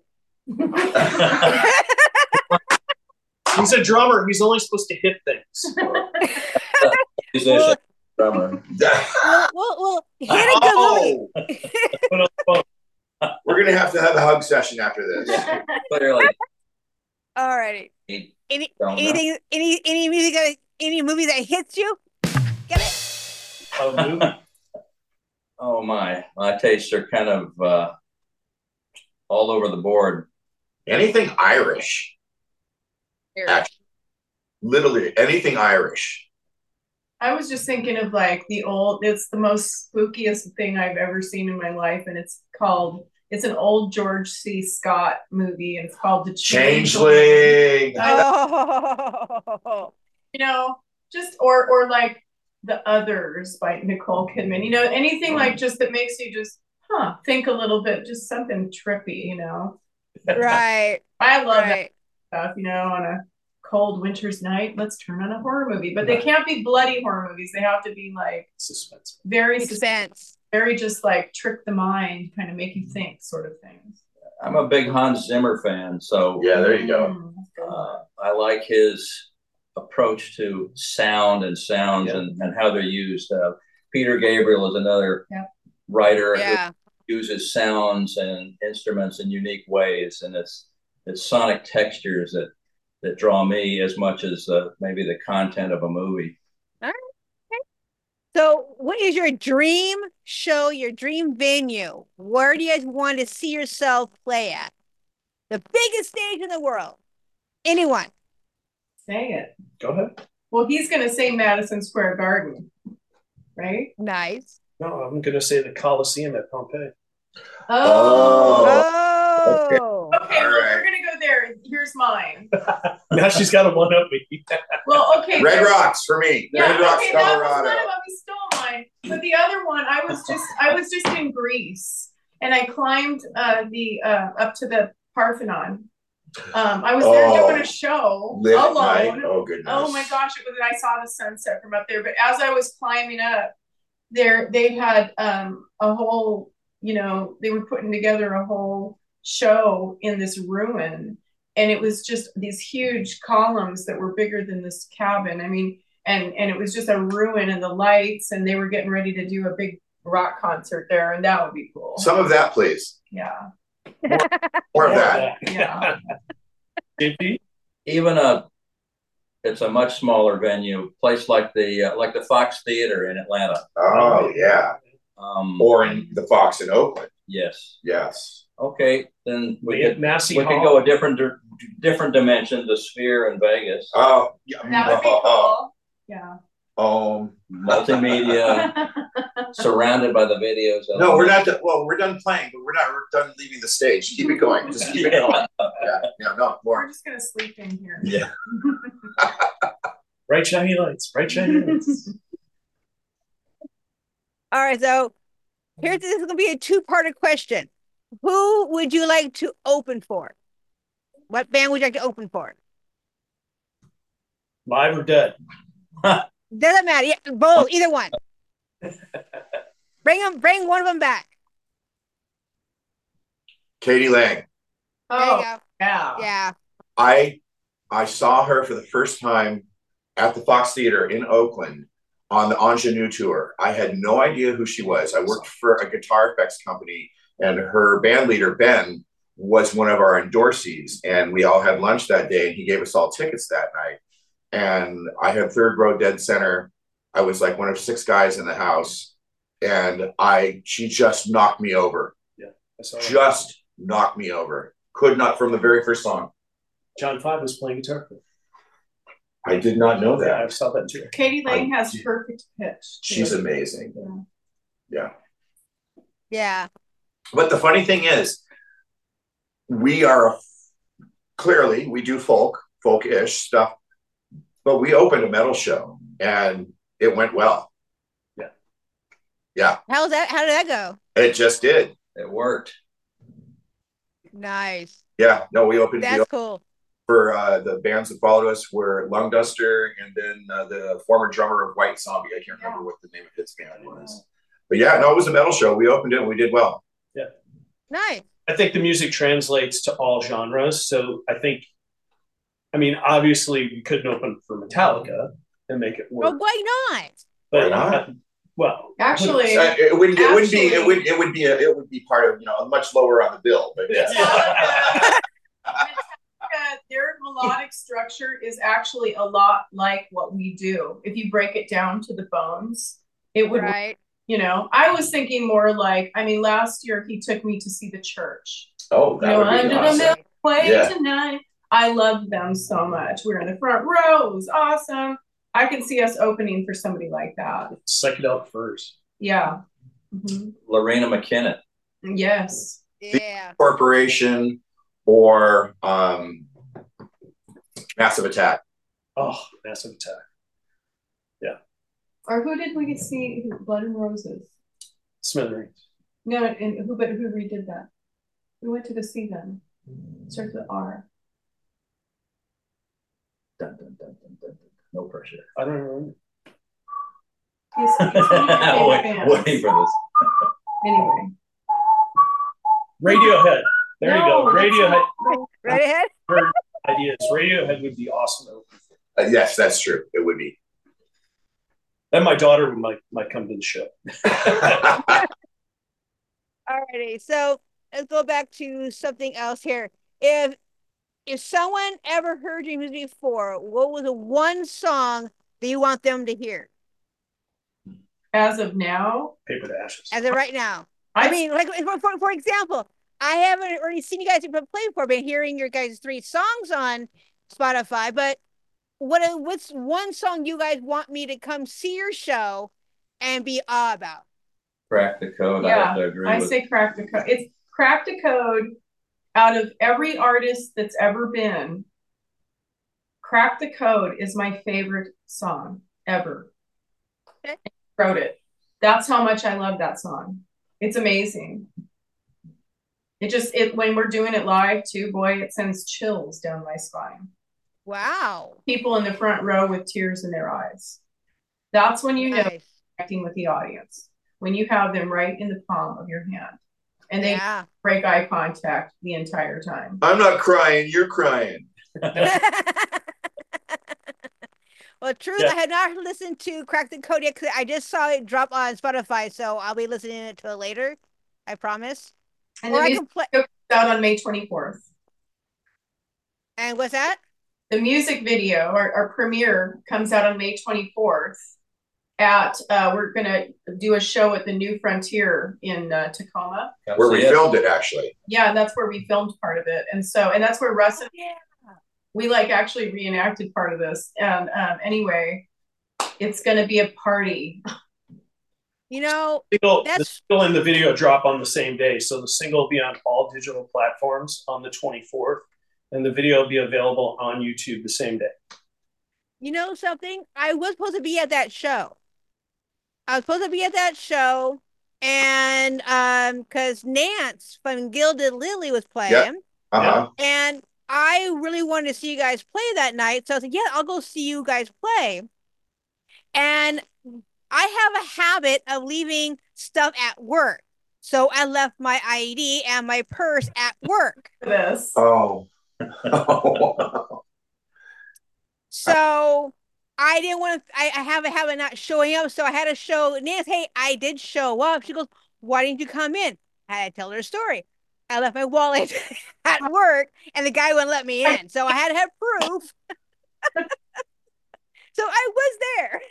He's a drummer. He's only supposed to hit things. Musician, drummer. Well, well, well, hit a good movie. Oh, we're gonna have to have a hug session after this. Clearly. Alrighty. He Any don't know. anything any any music that any movie that hits you? Get it? A movie. Oh my, my tastes are kind of uh, all over the board. Anything Irish, actually, literally anything Irish. I was just thinking of like the old, it's the most spookiest thing I've ever seen in my life. And it's called, it's an old George C. Scott movie. And it's called The Changeling. Changeling. Oh. You know, just, or, or like The Others by Nicole Kidman, you know, anything like just that makes you just, huh, think a little bit, just something trippy, you know. Right. I love Right. that stuff, you know, on a cold winter's night, let's turn on a horror movie. But they can't be bloody horror movies. They have to be like Suspense. very Suspense. very just like trick the mind, kind of make you think sort of things. I'm a big Hans Zimmer fan, so Yeah, there you go. Mm, that's good. uh, I like his approach to sound and sounds Yeah. and, and how they're used. Uh, Peter Gabriel is another Yeah. writer Yeah. who uses sounds and instruments in unique ways, and it's it's sonic textures that that draw me as much as uh, maybe the content of a movie. So, what is your dream show, your dream venue? Where do you guys want to see yourself play at? The biggest stage in the world. Anyone? Say it. Go ahead. Well, he's going to say Madison Square Garden, right? Nice. No, I'm going to say the Coliseum at Pompeii. Oh. Oh. Okay, All well, right. we're going to go there. Here's mine. Now she's got to one up me. Well, okay. Red there- Rocks for me. Yeah, Red Rocks, okay, that was Colorado. one of them. He stole mine. But the other one, I was just, I was just in Greece, and I climbed uh, the uh, up to the Parthenon. Um, I was there Oh. doing a show Live at alone. night. Oh goodness. Oh my gosh, it was, I saw the sunset from up there. But as I was climbing up there, they had um, a whole, you know, they were putting together a whole show in this ruin. And it was just these huge columns that were bigger than this cabin. I mean, and, and it was just a ruin and the lights, and they were getting ready to do a big rock concert there. And that would be cool. Some of that, please. Yeah. More of that. Yeah. J P? Even a it's a much smaller venue, place like the uh, like the Fox Theater in Atlanta. Oh yeah. Um, Or in the Fox in Oakland. yes. Yes. Okay, then we Ma- could Massey we could Hall. go a different di- different dimension, the Sphere in Vegas, Oh yeah. That would be cool. Yeah. Um. multimedia, surrounded by the videos. Of No, we're not. Done, well, we're done playing, but we're not. We're done leaving the stage. Keep it going. Just keep it Yeah. going. Yeah. Yeah. No We're more. just gonna sleep in here. Yeah. Bright shiny lights. Bright shiny lights. All right, so here's this is gonna be a two-parter question. Who would you like to open for? What band would you like to open for? Live or dead? Doesn't matter. Yeah, both, either one. Bring them, bring one of them back. Katie Lang. There you Oh, go. yeah. Yeah. I I saw her for the first time at the Fox Theater in Oakland on the Ingenue tour. I had no idea who she was. I worked for a guitar effects company, and her band leader, Ben, was one of our endorsees. And we all had lunch that day, and he gave us all tickets that night. And I had third row dead center. I was like one of six guys in the house. And I she just knocked me over. I saw that. Just knocked me over. Could not from the very first song. John Five was playing guitar. I did not know Yeah, I that. saw that too. Katie Lang I has did. perfect pitch. too. She's amazing. Yeah. Yeah. Yeah. But the funny thing is, we are clearly we do folk, folk-ish stuff, but we opened a metal show and it went well. Yeah. Yeah. How's that? How did that go? It just did. It worked. Nice. Yeah. No, we opened, we That's opened cool. for uh, the bands that followed us were Lung Duster and then uh, the former drummer of White Zombie. I can't remember what the name of his band was. But yeah, no, it was a metal show. We opened it and we did well. Nice. I think the music translates to all genres. So I think, I mean, obviously we couldn't open for Metallica and make it Well, work. why not? But Why not? uh, well, Actually, Uh, it wouldn't. It wouldn't be. It Actually- would. It would be. A, it would be part of, you know, much lower on the bill. But yes. Metallica, Metallica, their melodic structure is actually a lot like what we do. If you break it down to the bones, it would, Right. you know, I was thinking more like, I mean, last year he took me to see The Church. Oh, You that know, would be under the awesome. Milky Way Yeah. tonight. I loved them so much. We were in the front row. It was awesome. I can see us opening for somebody like that. psychedelic furs. Yeah. Mhm. Lorena McKinnon. Yes. Yeah. Corporation or um, Massive Attack. Oh, Massive Attack. Or who did we see? Blood and Roses. Smithereens. No, and who? But who redid that? We went to go see them. Starts with R. Dun, dun, dun, dun, dun, dun. No pressure. I don't remember. It's, it's one of my favorite Wait, bands. waiting for this. Anyway. Radiohead. There you No, go. that's Radiohead. not- Right ahead. Ideas. Radiohead would be awesome to open for. Uh, yes, that's true. It would be. And my daughter might might come to the show. Alrighty, so let's go back to something else here. If if someone ever heard your music before, what was the one song that you want them to hear As of now, Paper to Ashes. as of right now? I, I mean, like for, for for example, I haven't already seen you guys play before, been hearing your guys' three songs on Spotify, but what what's one song you guys want me to come see your show and be awe about? Crack the code. I Yeah, have to agree I with. say Crack the Code. It's Crack the Code. Out of every artist that's ever been, Crack the Code is my favorite song ever. Okay. I wrote it. That's how much I love that song. It's amazing. It just it when we're doing it live too, boy, it sends chills down my spine. Wow. People in the front row with tears in their eyes. That's when you know Nice. connecting with the audience. When you have them right in the palm of your hand. And they Yeah. break eye contact the entire time. I'm not crying. You're crying. Well, truth, Yeah. I had not listened to Crack the Code yet 'cause I just saw it drop on Spotify, so I'll be listening to it later. I promise. And Or the I music can play. comes out on May twenty-fourth. And what's that? The music video, our, our premiere, comes out on May twenty-fourth. At uh, we're gonna do a show at the New Frontier in uh, Tacoma. Come Where we see us. filmed it, actually. Yeah, and that's where we filmed part of it, and so and that's where Russ and Yeah. we like actually reenacted part of this. And um, anyway, it's gonna be a party. You know, Single, the That's- single and the video drop on the same day. So the single will be on all digital platforms on the twenty-fourth, and the video will be available on YouTube the same day. you know something? I was supposed to be at that show. I was supposed to be at that show, and um, because Nance from Gilded Lily was playing, Uh-huh. and I really wanted to see you guys play that night. So I was like, yeah, I'll go see you guys play. And I have a habit of leaving stuff at work. So I left my I D and my purse at work. This. Oh. So I didn't want to, I, I have a habit of not showing up. So I had to show Nance, hey, I did show up. She goes, why didn't you come in? I had to tell her a story. I left my wallet at work and the guy wouldn't let me in. So I had to have proof. So I was there.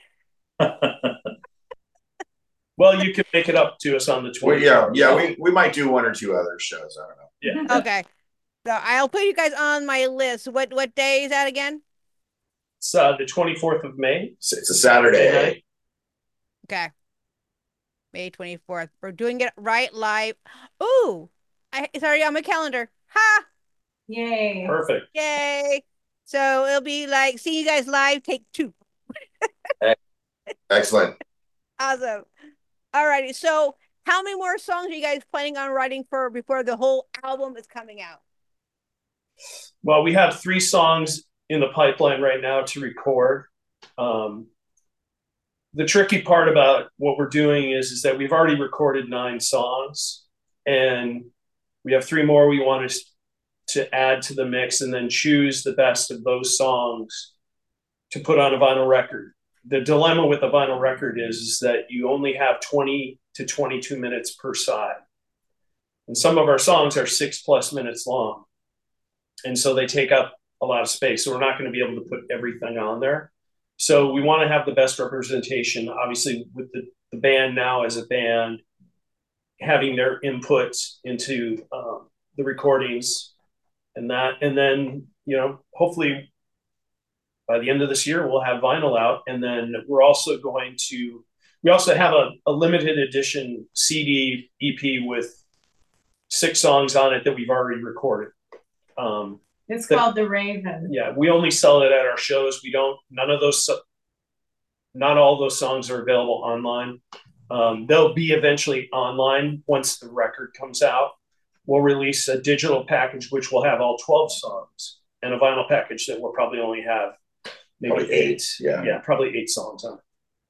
Well, you can make it up to us on the Well, twenty-fourth. yeah, yeah, we, we might do one or two other shows. I don't know. Yeah. Okay. So I'll put you guys on my list. What what day is that again? It's uh, the twenty-fourth of May. It's, it's a Saturday. Okay. May twenty-fourth. We're doing it right live. Ooh, I, it's already on my calendar. Ha! Yay. Perfect. Yay. So it'll be like see you guys live, take two. Excellent. Awesome. Alrighty. So how many more songs are you guys planning on writing for before the whole album is coming out? Well, we have three songs in the pipeline right now to record. Um, the tricky part about what we're doing is, is that we've already recorded nine songs, and We have three more we want to, to add to the mix, and then choose the best of those songs to put on a vinyl record. The dilemma with a vinyl record is, is that you only have twenty to twenty-two minutes per side. And some of our songs are six plus minutes long. And so they take up a lot of space. So we're not going to be able to put everything on there. So we want to have the best representation, obviously, with the, the band now as a band, having their input into um, the recordings and that. And then, you know, hopefully by the end of this year, we'll have vinyl out. And then we're also going to, we also have a, a limited edition C D E P with six songs on it that we've already recorded. Um, it's that, called The Raven. Yeah, we only sell it at our shows. We don't, none of those, not all those songs are available online. Um, they'll be eventually online once the record comes out. We'll release a digital package, which will have all twelve songs, and a vinyl package that will probably only have maybe Probably eight. eight, yeah. Yeah, probably eight songs on it.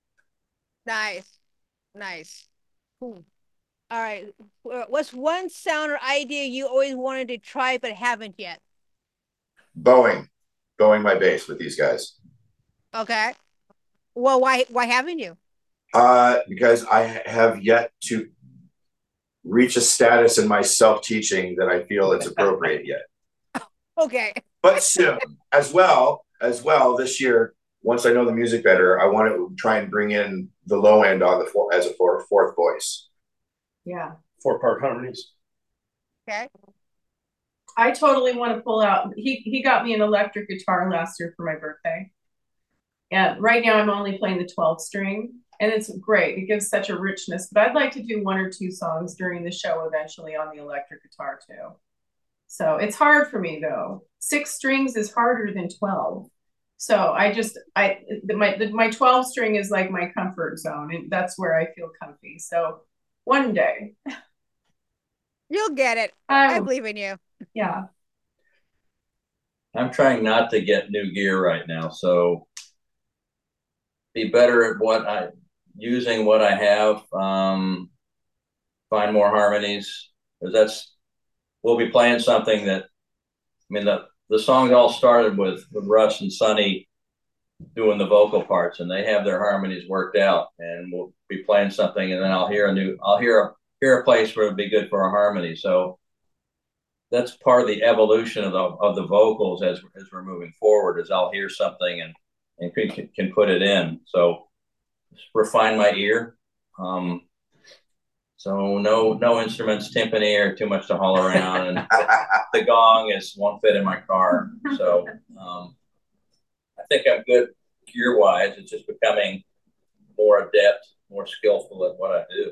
Nice. Nice. Cool. All right. What's one sound or idea you always wanted to try but haven't yet? Bowing. Bowing my bass with these guys. Okay. Well, why why haven't you? Uh, because I have yet to reach a status in my self-teaching that I feel it's appropriate yet. Okay. But soon, as well, as well, this year, once I know the music better, I want to try and bring in the low end on the four, as a four, fourth voice. Yeah. Four part harmonies. Okay. I totally want to pull out. He he got me an electric guitar last year for my birthday. And right now I'm only playing the twelve string, and it's great. It gives such a richness, but I'd like to do one or two songs during the show eventually on the electric guitar too. So it's hard for me though. Six strings is harder than twelve. So I just, I, the, my, the, my twelve string is like my comfort zone, and that's where I feel comfy. So one day. You'll get it. I, I believe in you. Yeah. I'm trying not to get new gear right now, so be better at what I using what I have. Um, find more harmonies, because that's we'll be playing something that I mean the the song all started with with Russ and Sonny doing the vocal parts, and they have their harmonies worked out, and we'll be playing something, and then I'll hear a new I'll hear a hear a place where it'd be good for a harmony. So that's part of the evolution of the of the vocals as as we're moving forward. Is I'll hear something and and can can put it in. So refine my ear. Um, so no no instruments, timpani or too much to haul around, and the gong is won't fit in my car. So um, I think I'm good gear wise. It's just becoming more adept, more skillful at what I do.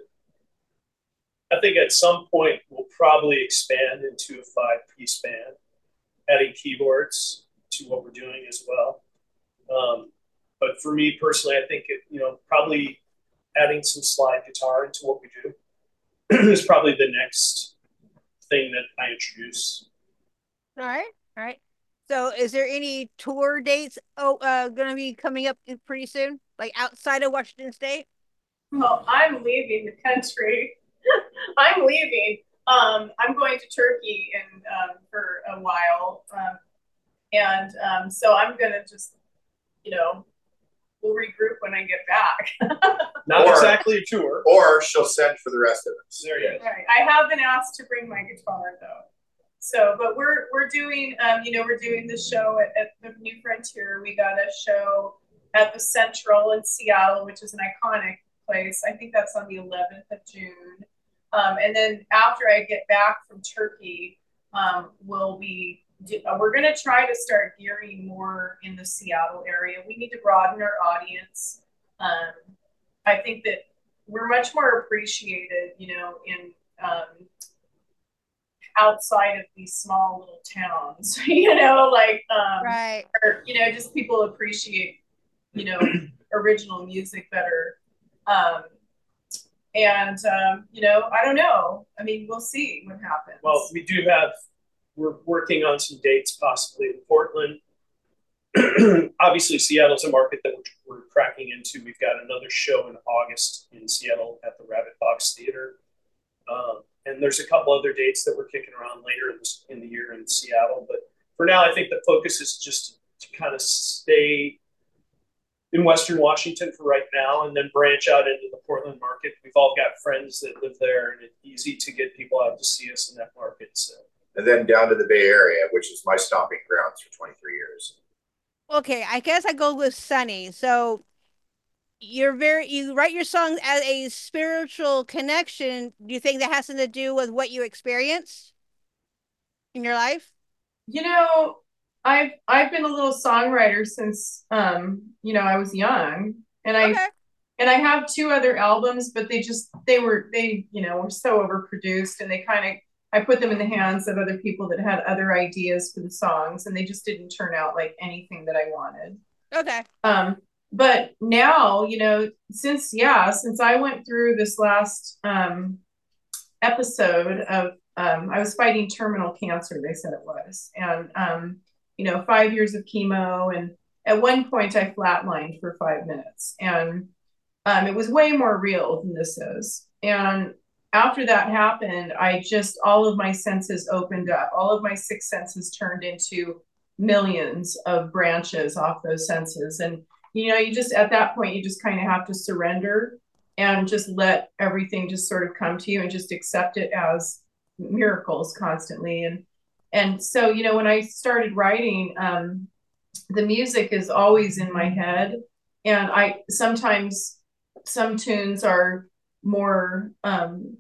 I think at some point we'll probably expand into a five-piece band, adding keyboards to what we're doing as well. Um, but for me personally, I think it, you know, probably adding some slide guitar into what we do is probably the next thing that I introduce. All right. All right. So is there any tour dates oh uh gonna be coming up pretty soon? Like outside of Washington State? Well, I'm leaving the country. I'm leaving. Um, I'm going to Turkey in, um, for a while. Um, and um, so I'm going to just, you know, we'll regroup when I get back. Not Or- exactly a tour. Or she'll send for the rest of us. There you go. Right. I have been asked to bring my guitar though. So, but we're we're doing, um, you know, we're doing the show at, at the New Frontier. We got a show at the Central in Seattle, which is an iconic place. I think that's on the eleventh of June. Um, and then after I get back from Turkey, um, we'll be, we're going to try to start gearing more in the Seattle area. We need to broaden our audience. Um, I think that we're much more appreciated, you know, in um, outside of these small little towns, you know, like, um, Right. or, you know, just people appreciate, you know, original music better. Um, And, um, you know, I don't know. I mean, we'll see what happens. Well, we do have, we're working on some dates possibly in Portland. Obviously, Seattle's a market that we're, we're cracking into. We've got another show in August in Seattle at the Rabbit Box Theater. Um, and there's a couple other dates that we're kicking around later in, this, in the year in Seattle. But for now, I think the focus is just to kind of stay in Western Washington for right now, and then branch out into the Portland market. We've all got friends that live there, and it's easy to get people out to see us in that market. So. And then down to the Bay Area, which is my stomping grounds for twenty-three years. Okay, I guess I go with Sunny. So you're very you write your songs as a spiritual connection. Do you think that has something to do with what you experienced in your life? You know, I've I've been a little songwriter since um, you know, I was young. And I Okay. and I have two other albums, but they just they were they, you know, were so overproduced, and they kind of I put them in the hands of other people that had other ideas for the songs, and they just didn't turn out like anything that I wanted. Okay. Um, but now, you know, since yeah, since I went through this last um episode of um I was fighting terminal cancer, they said it was. And um, you know, five years of chemo, and at one point I flatlined for five minutes. And um it was way more real than this is. And after that happened, I just, all of my senses opened up. All of my six senses turned into millions of branches off those senses. And, you know, you just, at that point, you just kind of have to surrender and just let everything just sort of come to you, and just accept it as miracles constantly. And, and so, you know, when I started writing, um, the music is always in my head. And I sometimes, some tunes are more um,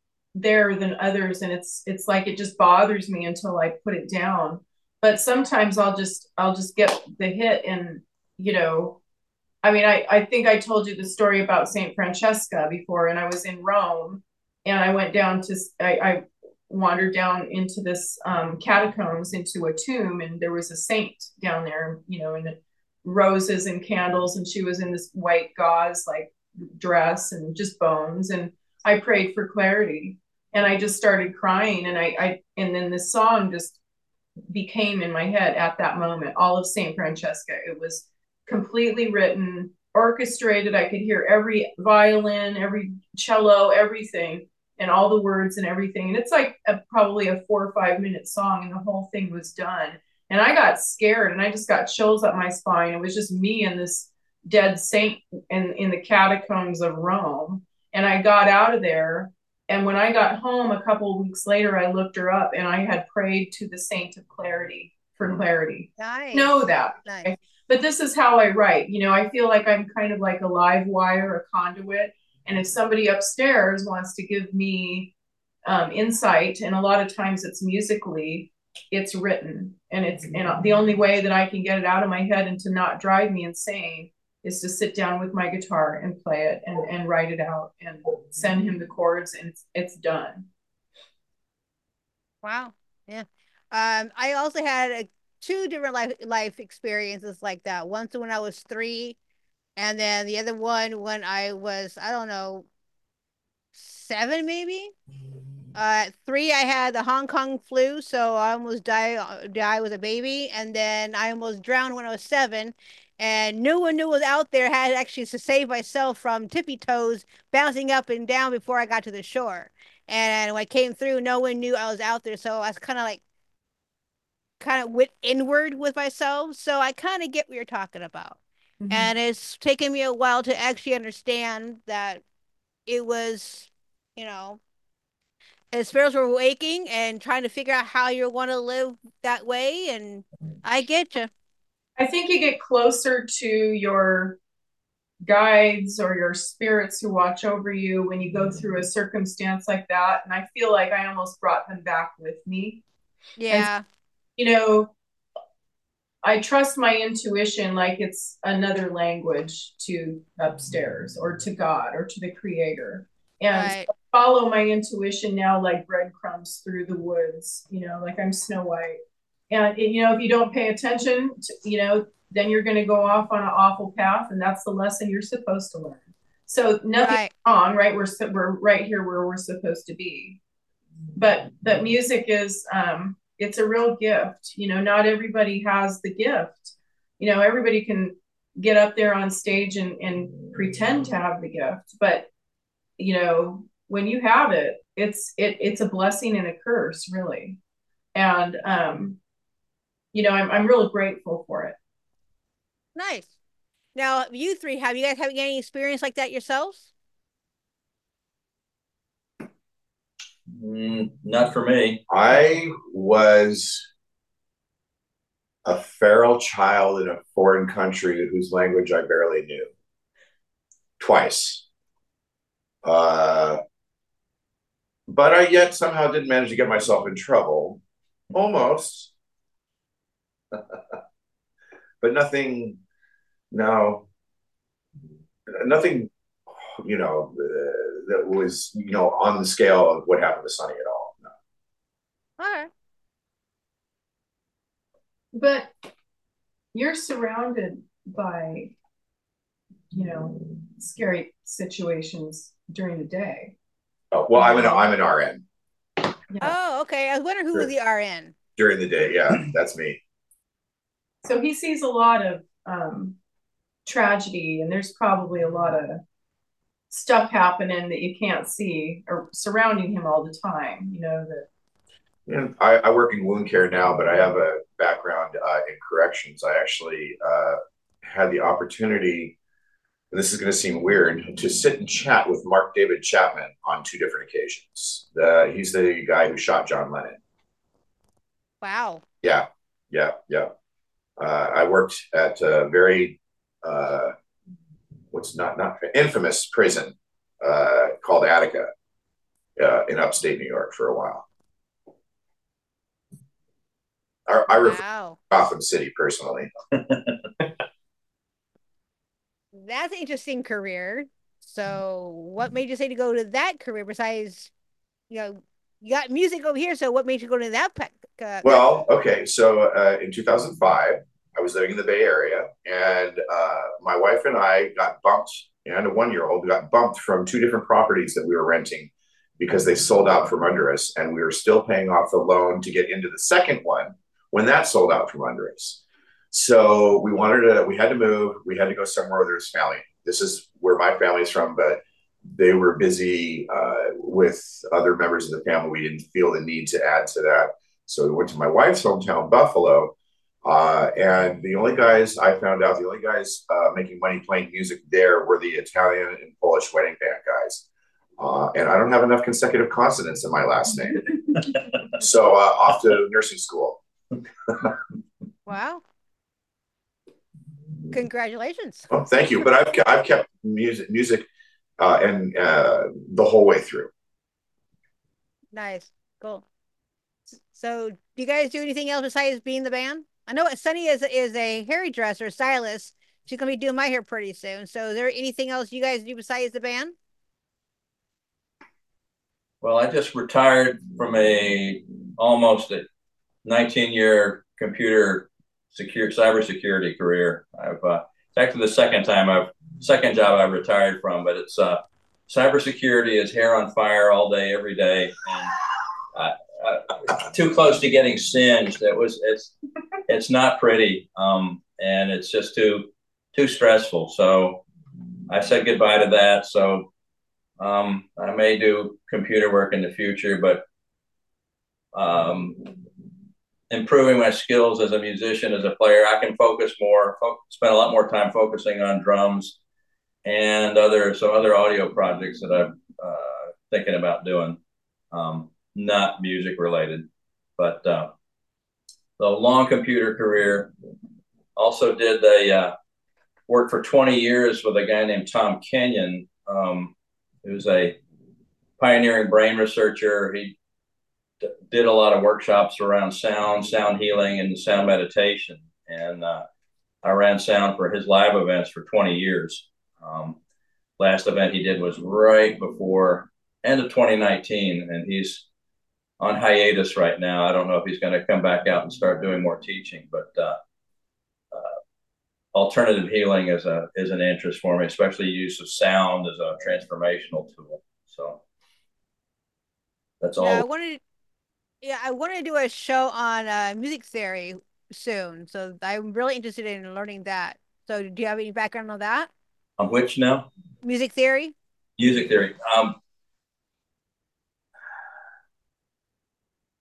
there than others, and it's it's like it just bothers me until I put it down. But sometimes I'll just I'll just get the hit, and you know, I mean, I I think I told you the story about Saint Francesca before, and I was in Rome, and I went down to I, I wandered down into this um, catacombs, into a tomb, and there was a saint down there, you know, and roses and candles, and she was in this white gauze like dress and just bones. And I prayed for clarity, and I just started crying. And I, I and then this song just became in my head at that moment, all of Saint Francesca. It was completely written, orchestrated. I could hear every violin, every cello, everything, and all the words and everything. And it's like a, probably a four or five minute song, and the whole thing was done. And I got scared, and I just got chills up my spine. It was just me and this dead saint in, in the catacombs of Rome. And I got out of there. And when I got home a couple of weeks later, I looked her up, and I had prayed to the saint of clarity for clarity. Nice. Know that. Nice. Okay? But this is how I write. You know, I feel like I'm kind of like a live wire, a conduit. And if somebody upstairs wants to give me um, insight, and a lot of times it's musically, it's written. And it's and the only way that I can get it out of my head and to not drive me insane is to sit down with my guitar and play it, and, and write it out, and send him the chords, and it's, it's done. Wow. Yeah. Um, I also had a, two different life life experiences like that. Once when I was three, and then the other one when I was, I don't know, seven maybe. Uh, at three, I had the Hong Kong flu, so I almost died die with a baby, and then I almost drowned when I was seven. And no one knew was out there. Had actually to save myself from tippy toes bouncing up and down before I got to the shore. And when I came through, no one knew I was out there, so I was kind of like, kind of went inward with myself. So I kind of get what you're talking about. Mm-hmm. And it's taken me a while to actually understand that it was, you know, a spiritual awakening, and trying to figure out how you want to live that way. And I get you. I think you get closer to your guides or your spirits who watch over you when you go through a circumstance like that. And I feel like I almost brought them back with me. Yeah. And, you know, I trust my intuition like it's another language to upstairs, or to God, or to the creator. And right. So I follow my intuition now like breadcrumbs through the woods, you know, like I'm Snow White. And, you know, if you don't pay attention, to, you know, then you're going to go off on an awful path. And that's the lesson you're supposed to learn. So nothing right. wrong, right? We're, we're right here where we're supposed to be. But, but music is, um, it's a real gift. You know, not everybody has the gift. You know, everybody can get up there on stage and, and pretend to have the gift. But, you know, when you have it, it's it it's a blessing and a curse, really. And um, you know, I'm I'm really grateful for it. Nice. Now, you three, have you guys having any experience like that yourselves? Mm, not for me. I was a feral child in a foreign country whose language I barely knew. Twice. Uh, but I yet somehow did manage to get myself in trouble. Almost. But nothing, no, nothing, you know, uh, that was, you know, on the scale of what happened to Sonny at all. No. All right. But you're surrounded by, you know, scary situations during the day. Oh, well, I'm an I'm an R N. Yeah. Oh, okay. I was wondering who was the R N. During the day, yeah, that's me. So he sees a lot of um, tragedy, and there's probably a lot of stuff happening that you can't see or surrounding him all the time. You know that. And I, I work in wound care now, but I have a background uh, in corrections. I actually uh, had the opportunity, and this is going to seem weird, to sit and chat with Mark David Chapman on two different occasions. The, he's the guy who shot John Lennon. Wow. Yeah, yeah, yeah. Uh, I worked at a very, uh, what's not, not infamous prison uh, called Attica uh, in upstate New York for a while. I, I refer Wow. to Gotham City personally. That's an interesting career. So, what made you say to go to that career besides, you know, you got music over here, so what made you go to that? Uh, Well, okay. So uh, in two thousand five, I was living in the Bay Area, and uh, my wife and I got bumped, and a one year old got bumped from two different properties that we were renting because they sold out from under us, and we were still paying off the loan to get into the second one when that sold out from under us. So we wanted to, we had to move. We had to go somewhere where there's family. This is where my family's from, but they were busy uh, with other members of the family. We didn't feel the need to add to that. So we went to my wife's hometown, Buffalo. Uh, and the only guys I found out, the only guys uh, making money playing music there were the Italian and Polish wedding band guys. Uh, and I don't have enough consecutive consonants in my last name. So uh, off to nursing school. Wow. Congratulations. Well, thank you. But I've, I've kept music, music uh, and uh, the whole way through. Nice. Cool. So, do you guys do anything else besides being the band? I know Sunny is is a hairdresser, stylist. She's gonna be doing my hair pretty soon. So, is there anything else you guys do besides the band? Well, I just retired from a almost a nineteen year computer secure cybersecurity career. I've uh, it's actually the second time I've second job I've retired from, but it's uh, cybersecurity is hair on fire all day, every day, and uh, uh, too close to getting singed. It was it's it's not pretty, um, and it's just too too stressful. So I said goodbye to that. So um, I may do computer work in the future, but um, improving my skills as a musician, as a player, I can focus more, fo- spend a lot more time focusing on drums and other some other audio projects that I'm uh, thinking about doing, um, not music related. But uh, the long computer career. Also did a uh, work for twenty years with a guy named Tom Kenyon, um, who's a pioneering brain researcher. He d- did a lot of workshops around sound, sound healing, and sound meditation. And uh, I ran sound for his live events for twenty years. Um, last event he did was right before end of twenty nineteen, and he's on hiatus right now. I don't know if he's going to come back out and start doing more teaching, but uh, uh, alternative healing is a is an interest for me, especially use of sound as a transformational tool. So that's all. Yeah, I wanted. Yeah, I want to do a show on uh, music theory soon. So I'm really interested in learning that. So do you have any background on that? On which now? Music theory? Music theory. Um,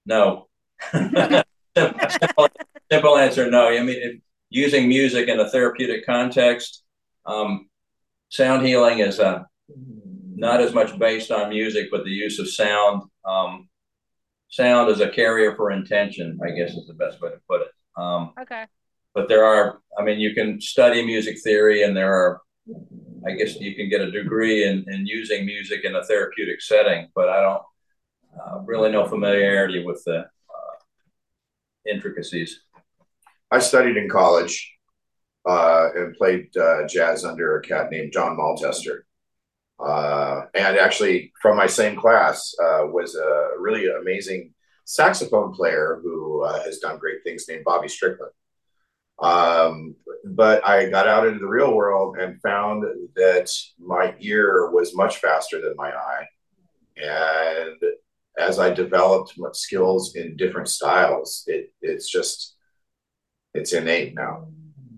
No. simple, simple answer, no. I mean, if, using music in a therapeutic context, um, sound healing is uh, not as much based on music, but the use of sound. Um, sound is a carrier for intention, I guess is the best way to put it. Um, Okay. But there are, I mean, you can study music theory, and there are, I guess you can get a degree in, in using music in a therapeutic setting, but I don't uh, really know familiarity with the uh, intricacies. I studied in college uh, and played uh, jazz under a cat named John Maltester. Uh, and actually, from my same class, uh, was a really amazing saxophone player who uh, has done great things named Bobby Strickland. Um, but I got out into the real world and found that my ear was much faster than my eye. And as I developed skills in different styles, it it's just, it's innate now.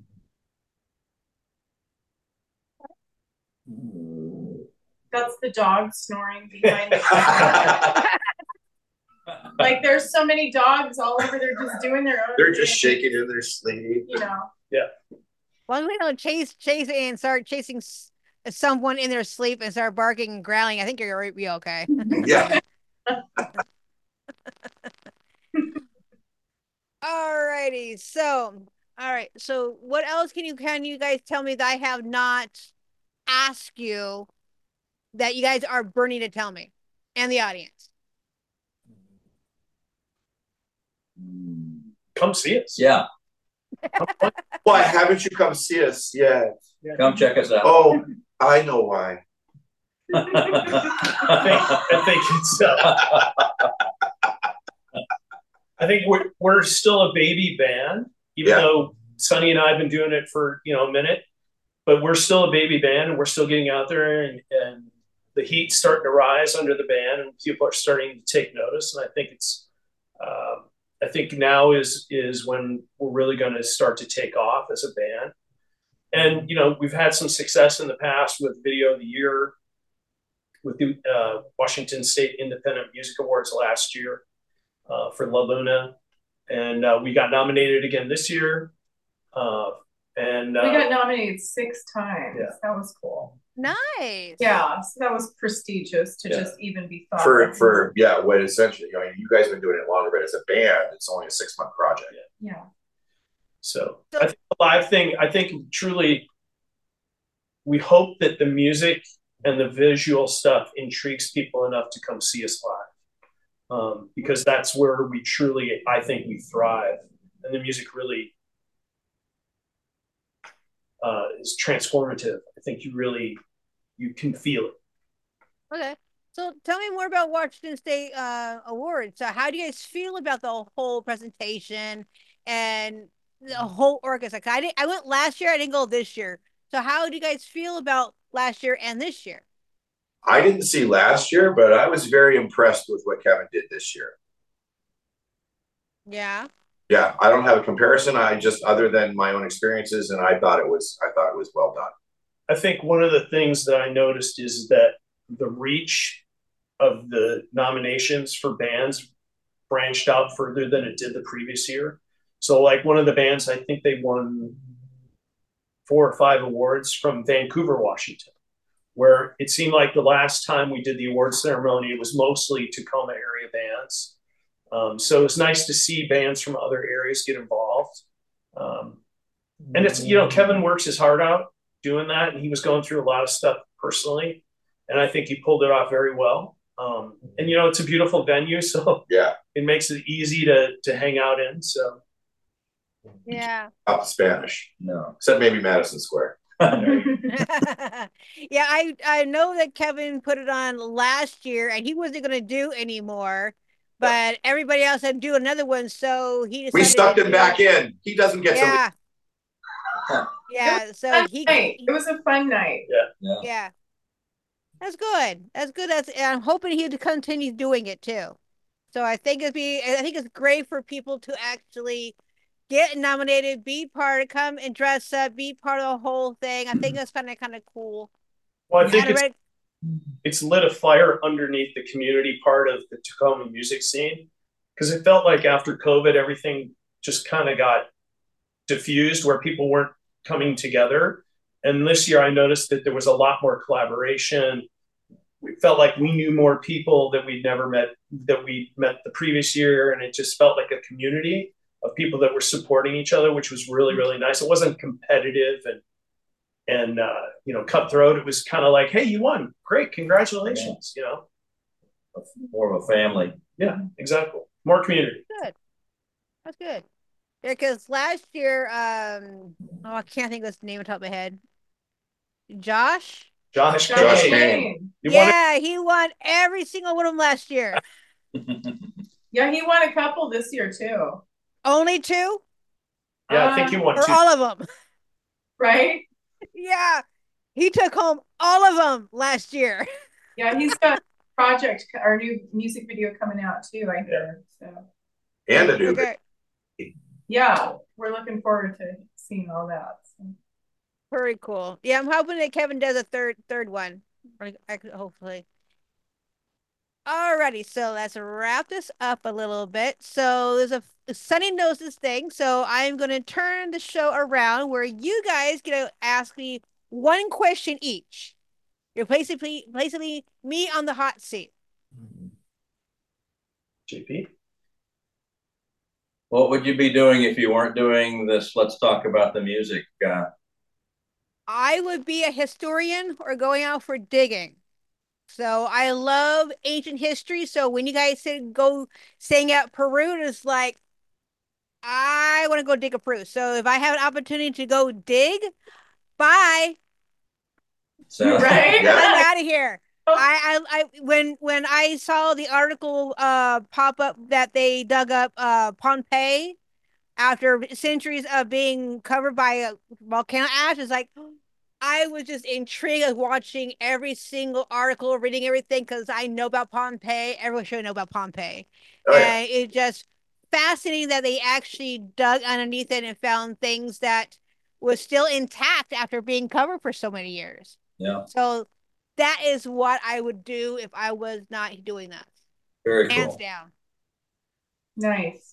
That's the dog snoring behind the camera. Like there's so many dogs all over. They're just doing their own. They're just thing. shaking in their sleep. You know. Yeah. Well, we don't chase, chase and start chasing s- someone in their sleep and start barking and growling. I think you're gonna be okay. Yeah. Alrighty. So, all right. So, what else can you can you guys tell me that I have not asked you that you guys are burning to tell me and the audience? Come see us. Yeah. Why haven't you come see us yet? Come check us out. Oh, I know why. I think, I think it's. Uh, I think we're we're still a baby band, even Yeah. though Sonny and I have been doing it for you know a minute. But we're still a baby band, and we're still getting out there, and, and the heat's starting to rise under the band, and people are starting to take notice. And I think it's, um, I think now is is when we're really going to start to take off as a band. And you know, we've had some success in the past with Video of the Year, with the uh, Washington State Independent Music Awards last year uh, for La Luna, and uh, we got nominated again this year. Uh, and uh, We got nominated six times. Yeah. That was cool. Nice. Yeah, so that was prestigious to Yeah. just even be thought For of. for yeah, what essentially, you know, you guys have been doing it longer, but as a band, it's only a six month project. Yeah. So I think the live thing, I think truly, we hope that the music and the visual stuff intrigues people enough to come see us live. Um, because that's where we truly, I think we thrive. And the music really uh, is transformative. I think you really, you can feel it. Okay. So tell me more about Washington State uh, Awards. So how do you guys feel about the whole presentation and the whole orchestra? 'Cause I didn't, I went last year. I didn't go this year. So how do you guys feel about last year and this year? I didn't see last year, but I was very impressed with what Kevin did this year. Yeah. Yeah, I don't have a comparison. I just, other than my own experiences, and I thought it was, I thought it was well done. I think one of the things that I noticed is that the reach of the nominations for bands branched out further than it did the previous year. So like one of the bands, I think they won four or five awards from Vancouver, Washington, where it seemed like the last time we did the award ceremony, it was mostly Tacoma area bands. Um, so it's nice to see bands from other areas get involved. Um, and it's, you know, Kevin works his heart out doing that. And he was going through a lot of stuff personally. And I think he pulled it off very well. Um, and, you know, it's a beautiful venue. So Yeah, it makes it easy to, to hang out in. So Yeah. up Spanish, No. except maybe Madison Square. Yeah, I I know that Kevin put it on last year and he wasn't going to do anymore, but everybody else had to do another one, so he decided We sucked to him do- back in. He doesn't get Yeah. Yeah, so Fun he, night. It was a fun night. Yeah. yeah. That's good. That's good. That's and I'm hoping he'd continue doing it too. So I think it'd be I think it's great for people to actually get nominated, be part of come and dress up, be part of the whole thing. I think that's kind of kind of cool. well, I think And I it's, read- it's lit a fire underneath the community part of the Tacoma music scene. because it felt like after COVID, everything just kind of got diffused where people weren't coming together. And this year I noticed that there was a lot more collaboration. We felt like we knew more people that we'd never met, that we met the previous year. And it just felt like a community of people that were supporting each other, which was really, really nice. It wasn't competitive and, and, uh, you know, cutthroat. It was kind of like, hey, you won. Great. Congratulations. Yeah. You know, More of a family. Yeah, exactly. More community. Good. That's good. Yeah, because last year, um, oh, I can't think of his name on top of my head. Josh? Josh, Josh Kane. Kane. You won Yeah, he won every single one of them last year. Yeah, he won a couple this year too. Only two? Yeah, I think you won Or two. all of them? Right? Yeah, he took home all of them last year. Yeah, he's got a project, our new music video coming out too, I hear. So And a new Okay. yeah, we're looking forward to seeing all that. So. Very cool. Yeah, I'm hoping that Kevin does a third third one. Or I could- hopefully. Alrighty, so let's wrap this up a little bit. So there's a Sunny knows this thing, so I'm gonna turn the show around where you guys get to ask me one question each. You're basically basically me on the hot seat. J P. What would you be doing if you weren't doing this? Let's talk about the music. Uh, I would be a historian or going out for digging. So I love ancient history. So when you guys said go staying at Peru, it's like I want to go dig a Peru. So if I have an opportunity to go dig, bye. sounds Right? Yeah. I'm out of here. I, I, I, when, when I saw the article uh pop up that they dug up uh Pompeii after centuries of being covered by a volcano ash, it's like I was just intrigued of watching every single article, reading everything because I know about Pompeii. Everyone should know about Pompeii, Oh, yeah. and it just fascinating that they actually dug underneath it and found things that was still intact after being covered for so many years. Yeah, So that is what I would do if I was not doing that. very Hands cool. down. Nice.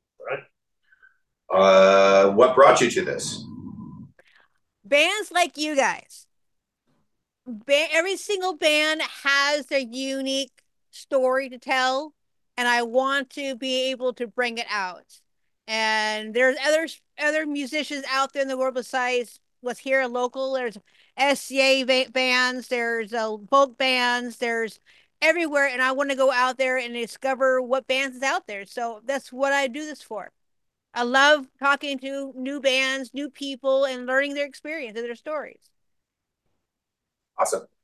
Uh, what brought you to this? Bands like you guys. Ba- every single band has their unique story to tell, and I want to be able to bring it out. And there's other other musicians out there in the world besides what's here local. There's S C A ba- bands, there's uh, folk bands, there's everywhere, and I want to go out there and discover what bands is out there. So that's what I do this for. I love talking to new bands, new people, and learning their experience and their stories. Awesome.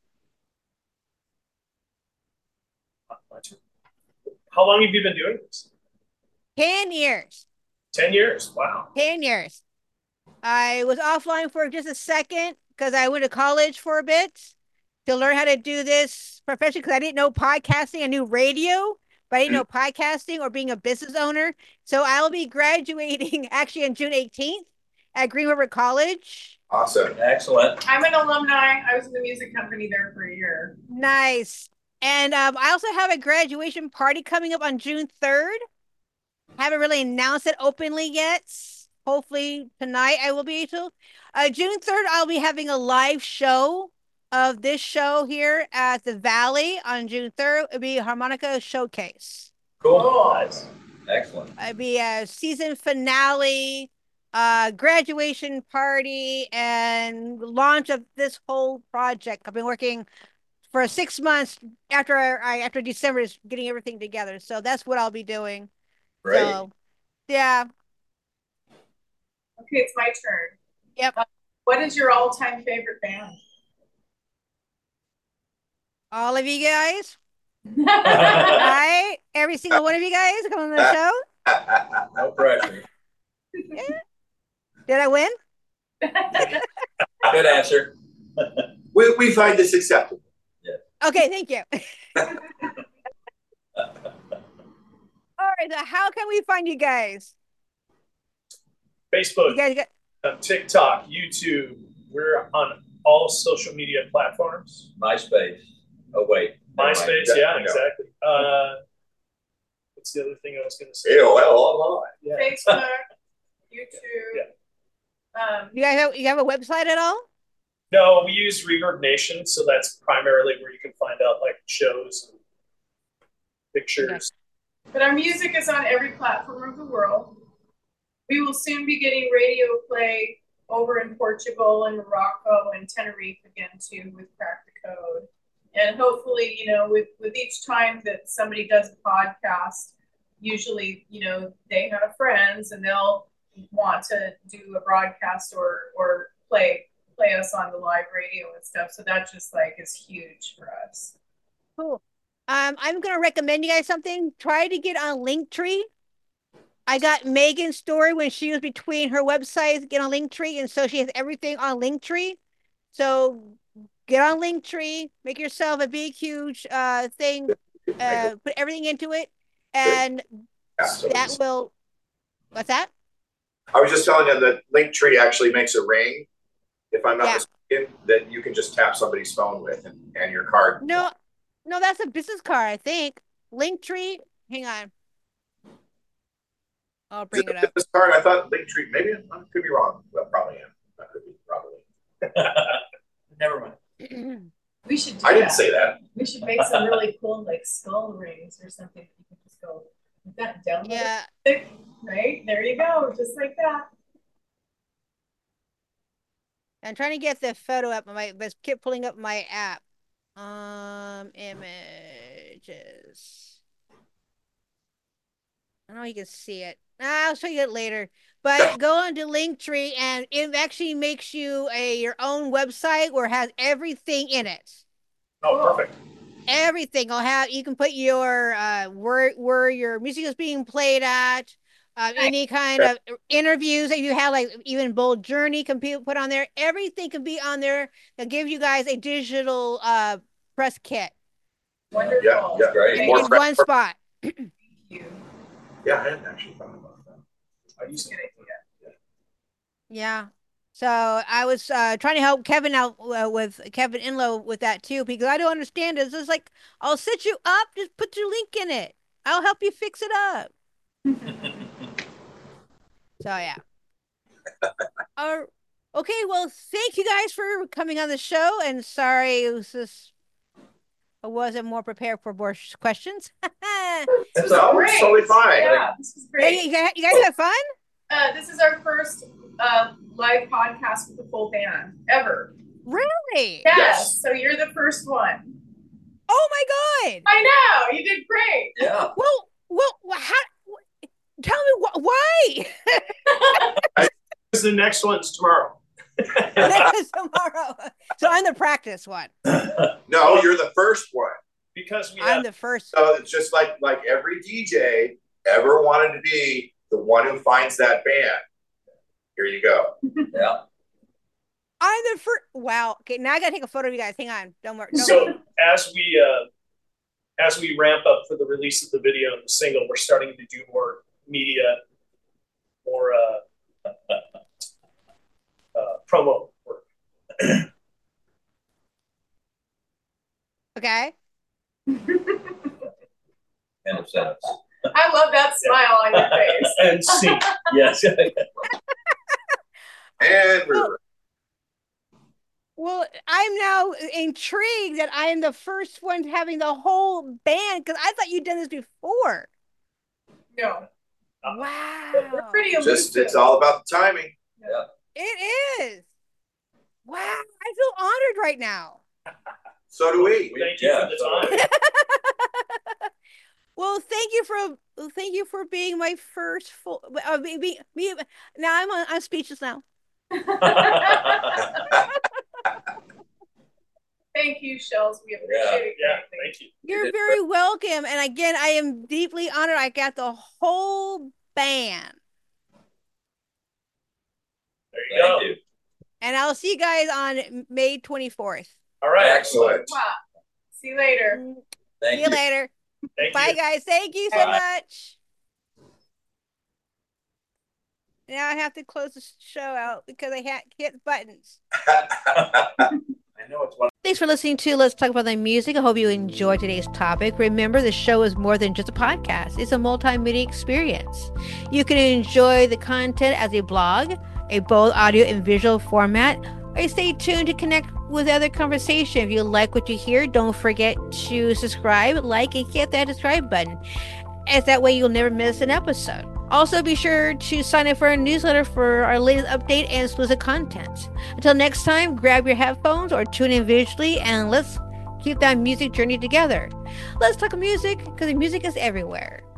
How long have you been doing this? ten years. ten years. Wow. ten years. I was offline for just a second because I went to college for a bit to learn how to do this professionally because I didn't know podcasting. I knew radio, but I didn't know podcasting or being a business owner. So I'll be graduating actually on June eighteenth at Green River College. Awesome. Excellent. I'm an alumni. I was in the music company there for a year. Nice. And um, I also have a graduation party coming up on June third. Haven't really announced it openly yet. Hopefully tonight I will be able to. Uh, June third, I'll be having a live show of this show here at the Valley on June third. It'll be a harmonica showcase. Cool. Cool. Nice. Excellent. It'll be a season finale, uh, graduation party, and launch of this whole project. I've been working for six months after I after December is getting everything together. So that's what I'll be doing. Great. So, yeah. Okay, it's my turn. Yep. Uh, what is your all-time favorite band? All of you guys. Right? Every single one of you guys come on the show. No pressure. Yeah. Did I win? Good answer. we, we find this acceptable. Okay, thank you. All right, so how can we find you guys? Facebook, You guys got uh, TikTok, YouTube. We're on all social media platforms. MySpace. Oh, wait. Never mind. MySpace, Yeah, yeah, I know. exactly. Uh, What's the other thing I was going to say? A O L online. Yeah. Facebook, YouTube. Yeah. Um, You guys have you have a website at all? No, we use Reverb Nation, so that's primarily where you can find out like shows and pictures. But our music is on every platform of the world. We will soon be getting radio play over in Portugal and Morocco and Tenerife again too with Crack the Code. And hopefully, you know, with, with each time that somebody does a podcast, usually, you know, they have friends and they'll want to do a broadcast or or play play us on the live radio and stuff. So that just like is huge for us. Cool. Um, I'm gonna recommend you guys something. Try to get on Linktree. I got Megan's story when she was between her websites, get on Linktree, and so she has everything on Linktree. So get on Linktree, make yourself a big, huge uh thing, uh, put everything into it, and that will. What's that? I was just telling you that Linktree actually makes a ring, if I'm not Yeah. mistaken, that you can just tap somebody's phone with and, and your card. No, no, that's a business card, I think. Linktree. Hang on. I'll Is bring it it a up. business card? I thought Linktree, maybe I could be wrong. Well, probably am. I could be, probably. Never mind. We should do I didn't that. say that. We should make some really cool like skull rings or something. You can just go with that download. Yeah. It, right? There you go. Just like that. I'm trying to get the photo up. My but keep pulling up my app. Um, images. I don't know if you can see it. I'll show you it later. But go on to Linktree, and it actually makes you a your own website where it has everything in it. Oh, perfect. Everything will have. You can put your uh where where your music is being played at. Uh, any kind of interviews that you have, like even Bold Journey can be put on there. Everything can be on there. They'll give you guys a digital uh press kit Wonderful. Yeah, yeah, great. Thank More in press- one spot. you. Yeah, I hadn't actually thought about that. I used to. Yeah. So I was uh, trying to help Kevin out uh, with Kevin Inlow with that too, because I don't understand it. It's just like, I'll set you up, just put your link in it. I'll help you fix it up. So yeah. Uh, okay, well, thank you guys for coming on the show, and sorry it was just I wasn't more prepared for more sh- questions. It's always totally fine. Yeah, this was Yeah, great. you, guys, you guys have fun? Uh, this is our first uh, live podcast with the full band ever. Really? Yes. Yes. So you're the first one. Oh my God. I know. You did great. Yeah. Well, well, wh- how? wh- Tell me wh- why? The next one's tomorrow. Next tomorrow. So I'm the practice one. No, you're the first one. Because we I'm have the first. So it's just like like every D J ever wanted to be the one who finds that band. Here you go. Yeah. I'm the first. Wow. Okay, now I gotta take a photo of you guys. Hang on. Don't worry. Don't so worry. as we uh, as we ramp up for the release of the video and the single, we're starting to do more media, more uh, uh, promo work. Okay. End of sentence. I love that smile on your face. And see. Yes. And we're Well, I'm now intrigued that I am the first one having the whole band, because I thought you'd done this before. No. Wow. We're pretty just elusive. it's all about the timing. It is. Wow. I feel honored right now. So do we. Thank you Yeah, for the so- time. Well, thank you for thank you for being my first full. Uh, be, be, be, now I'm I'm speechless now. Thank you, Shells. We appreciate Yeah, it. Yeah, greatly. thank you. You're did very welcome, and again, I am deeply honored. I got the whole band, There you go. Thank you. and I'll see you guys on May twenty-fourth. All right. Excellent. Wow. See you later. Thank See you you. later. Thank Bye, you. guys. Thank you so Bye. much. Now I have to close the show out because I can't hit buttons. I know it's one. Thanks for listening to Let's Talk About the Music. I hope you enjoyed today's topic. Remember, the show is more than just a podcast. It's a multimedia experience. You can enjoy the content as a blog, a both audio and visual format, or stay tuned to connect with other conversation. If you like what you hear, don't forget to subscribe, like, and hit that subscribe button. As that way you'll never miss an episode. Also, be sure to sign up for our newsletter for our latest update and exclusive content. Until next time, grab your headphones or tune in visually and let's keep that music journey together. Let's talk music, because the music is everywhere.